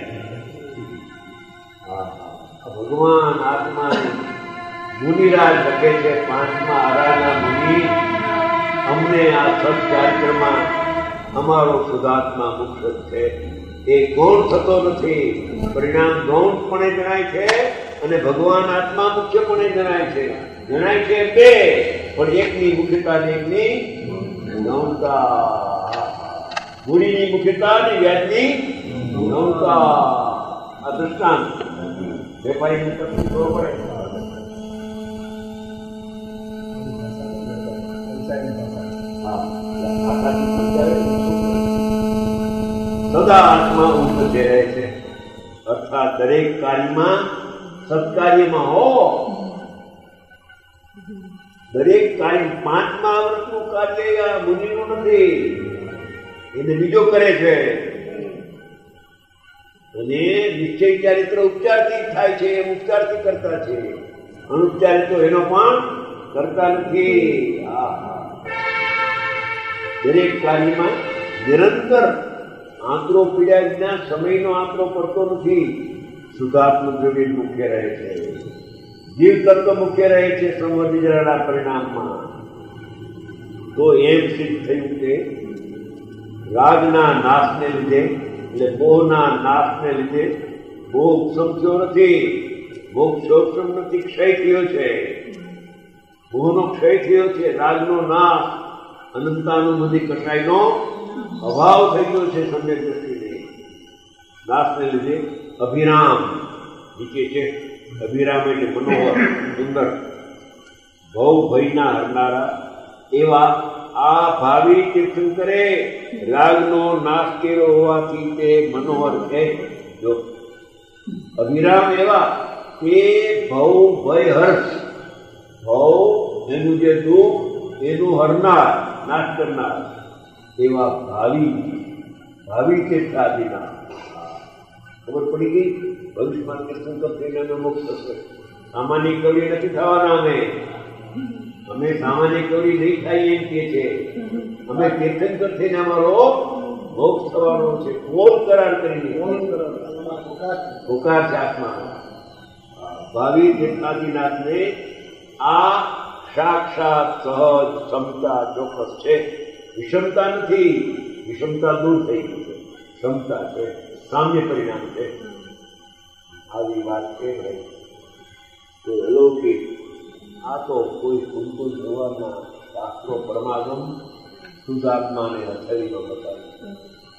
Speaker 2: ભગવાન આત્મા મુનિરાજ લખે છે, પાંચમા આરાના મુનિ અમને આ સત્ચારિત્રમાં અમારો શુદ્ધાત્મા મુખ્ય છે. એ ગૌણ થતો નથી, પરિણામ ગૌણપણે જણાય છે અને ભગવાન આત્મા મુખ્યપણે જણાય છે. જણાય છે બે, પણ એકની મુખ્યતા ને એકની ગૌણતા. મૂડીની મુખ્યતા અને વ્યાજની ગૌણતા. આ દૃષ્ટાંત વેપારીની તકલીફ ખબર પડે. સદા આત્મા ઉદ્ધ રહે છે, અર્થાત દરેક કાર્યમાં સત્કાર્યમાં હો. દરેક કાર્ય પાંચમા વર્ષનું કાર્ય મુનિનું નથી, એને બીજો કરે છે. અને નિશ્ચય ચારિત્ર ઉપચારથી થાય છે, એમ ઉપચારથી કરતા છે. અનુપચારિત તો એનો પણ કરતા નથી. દરેક કાર્યમાં નિરંતર આંતરો પીડ્યા વિના સમયનો આંતરો પડતો નથી. શુદ્ધાત્મક દ્રવ્ય મુખ્ય રહે છે, જીવ તત્વ મુખ્ય રહે છે સંવર્ધિજરાના પરિણામમાં. તો એમ સિદ્ધ થયું કે રાગના નાશને લીધે એટલે મોહના નાશને લીધે મોહ ઉપશમ થયો નથી, મોક્ષ ઉપશમ નથી, ક્ષય થયો છે. મોહનો ક્ષય થયો છે, રાગનો નાશ, અનંતાનુબંધી કસાયનો અભાવ થઈ ગયો છે. સમ્યક દ્રષ્ટિને નાશને લીધે અભિરામ નીચે છે. અભિરામ એટલે મનોહર, સુંદર, ભવ ભયના હરનારા એવા આ ભાવિ તીર્થંકરે રાગનો નાશ કર્યો હોવાથી તે મનોહર છે. જો અભિરામ એવા તે ભવ ભય હર્ષ, ભવ એનું જે દુઃખ એનું હરનાર, નાશ કરનાર એવા ભાવિ ભાવિ તીર્થાદિના. ખબર પડી ગઈ? ભવિષ્યમાં તીર્થંકર થઈને મોક્ષ થશે. સામાન્ય કવડી નથી થવાના. અમે અમે સામાન્ય કવડી નહીં થાય એમ કે છે. અમે તીર્થંકર થઈને અમારો મોક્ષ થવાનો છે. કોલ કરાર કરીને પુકાર છે આત્મા. ભાવિ તીર્થાદિનાથને આ સાક્ષાત સહજ ક્ષમતા ચોક્કસ છે. વિષમતા નથી. વિષમતા દૂર થઈ ગઈ છે. ક્ષમતા છે, સામ્ય પરિણામ છે. આવી વાત છે ભાઈ. તો અલૌકિક આ તો કોઈ કુલકુલ ભગવાનના શાસ્ત્રો પરમાગમ શુદ્ધાત્માને અથડીનો બતાવ્યું.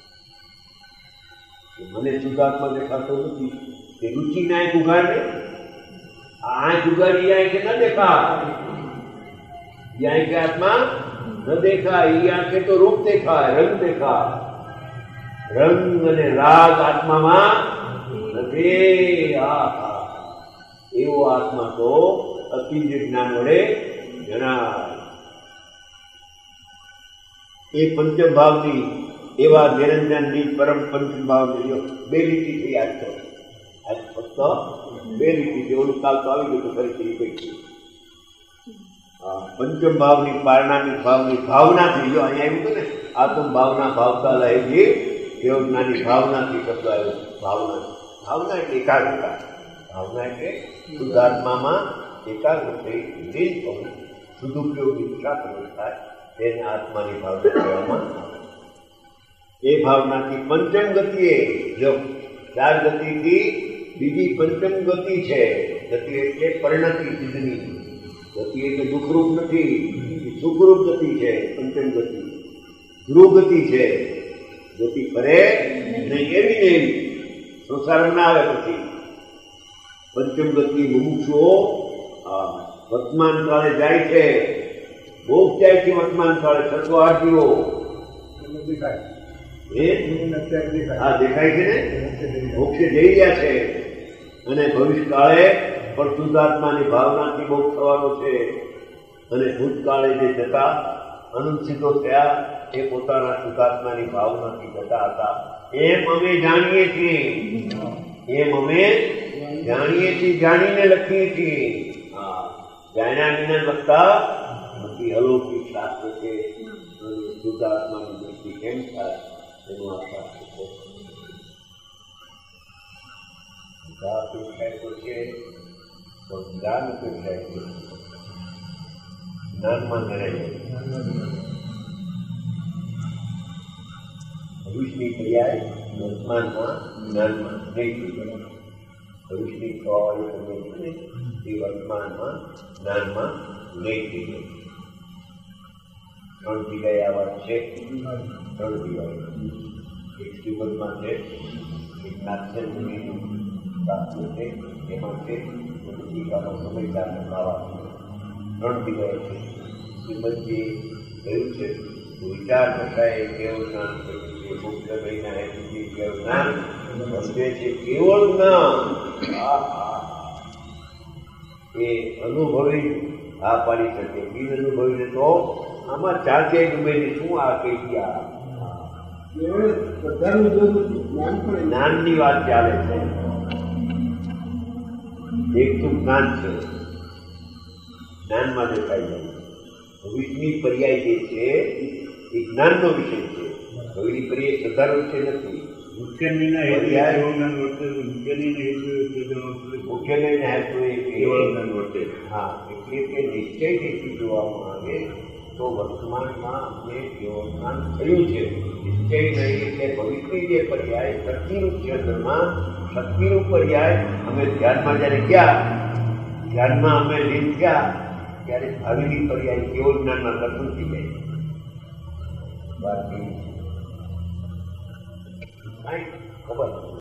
Speaker 2: મને શુદ્ધાત્મા દેખાતો નથી. તે રુચિને આંખ ઉગાડે, આ આંખ ઉગાડી આંખે ન દેખા. એ આંખે આત્મા ન દેખાય. એ આંખે તો રૂપ દેખાય, રંગ દેખાય. રંગ અને રાગ આત્મામાં નથી. આ એવો આત્મા તો અતિજ જ્ઞાન વડે જણાય. એ પંચમ ભાવની એવા નિરંજનની પરમ પંચમ ભાવની બે લીટીથી યાદ કરો. આજ ફક્ત બે લીટીથી. ઓલું કાલ તો આવી ગયું તો ફરીથી પૈકી પંચમ ભાવની પારણાની ભાવની ભાવનાથી. જો અહીંયા આવ્યું હતું ને, આત્મ ભાવના ભાવતા લહેજી યોગનાની ભાવનાથી શબ્દ આવ્યો. ભાવના ભાવના એટલે એકાગ્રતા. ભાવના એટલે શુદ્ધાત્મામાં એકાગ્ર થઈ લીન થવું, સદુપયોગી ઈચ્છા થાય તેને આત્માની ભાવના કહેવામાં આવે. એ ભાવનાથી પંચમ ગતિએ, જો ચાર ગતિથી બીજી પંચમ ગતિ છે. ગતિ એટલે પરિણતિ સિદ્ધની ગતિ. એટલે દુઃખરૂપ નથી, સુખરૂપ ગતિ છે. પંચમ ગતિ ધ્રુવ ગતિ છે. ગતિ ફરે નહીં એવી ને એવી સંસાર ના આવે. પછી પંચમ ગતિ મુમુક્ષુઓ વર્તમાન કાળે જાય છે. મોક્ષ જાય છે વર્તમાન કાળે. છસો આઠ જીવો હા દેખાય છે ને, મોક્ષે જઈ રહ્યા છે. અને ભવિષ્ય કાળે પણ શુદ્ધાત્માની ભાવનાથી મોક્ષ થવાનો છે. અને ભૂતકાળે જે જતા અનંત સિદ્ધો થયા એ પોતાના શુદ્ધાત્માની ભાવનાથી જતા હતા. એમ અમે જાણીએ છીએ. એમ અમે જાણીએ છીએ. જાણીને લખીએ છીએ. હા, જાણ્યા વિના લખતા નથી. અલૌકિક શાસ્ત્ર છે. શુદ્ધાત્માની દ્રષ્ટિ કેમ થાય એનું આ શાસ્ત્ર છે. અપેક્ષાય તો છે તો જ્ઞાન અપેક્ષાય છે. જ્ઞાનમાં જણાય ભવિષ્યની પર્યાય વર્તમાનમાં જ્ઞાનમાં નહીં થઈ જાય. ભવિષ્યની થવાવાળી સમય છે ને એ વર્તમાનમાં જ્ઞાનમાં નહીં થઈ જાય. ત્રણ જગ્યાએ આ વાત છે. ત્રણ જગ્યાએ એક શ્રીમદમાં છે, એક નાથ્ય મુનિનું શાસ્ત્ર છે એમાં છે, ટીકામાં સમયચારને ભાવા ત્રણ જગ્યાએ છે. શ્રીમદજી કહ્યું છે વિચાર દશાએ કેવળ જ્ઞાન કર્યું છે. મુક્ત મહિના હેતુથી કેવળ જ્ઞાન સમજે છે. કેવળ જ્ઞાન એ અનુભવી આ પાડી શકે. બિન અનુભવીને તો આમાં ચાલશે ડૂબેલી શું આ કહી ગયા. જ્ઞાનની વાત ચાલે છે. એક તો જ્ઞાન છે, જ્ઞાનમાં દેખાઈ જાય. ભવિષ્યની પર્યાય જે છે એ જ્ઞાનનો વિષય છે. ભવિની પર્યાય શ્રદ્ધાનો વિષય નથી. મુખ્ય નિર્ણય મુખ્ય નિર્ણય હા એટલે કે નિશ્ચયથી જોવામાં આવે તો વર્તમાનમાં અમને કેવું જ્ઞાન થયું છે. નિશ્ચય નહીં એટલે ભવિષ્યની જે પર્યાય શક્તિરૂપ છે. અંદરમાં શક્તિરૂપ પર્યાય અમે ધ્યાનમાં જ્યારે ગયા, ધ્યાનમાં અમે લીન થયા ત્યારે ભાવિની પર્યાય કેવું જ્ઞાનમાં દર્શન થઈ જાય. બાકી કાંઈ ખબર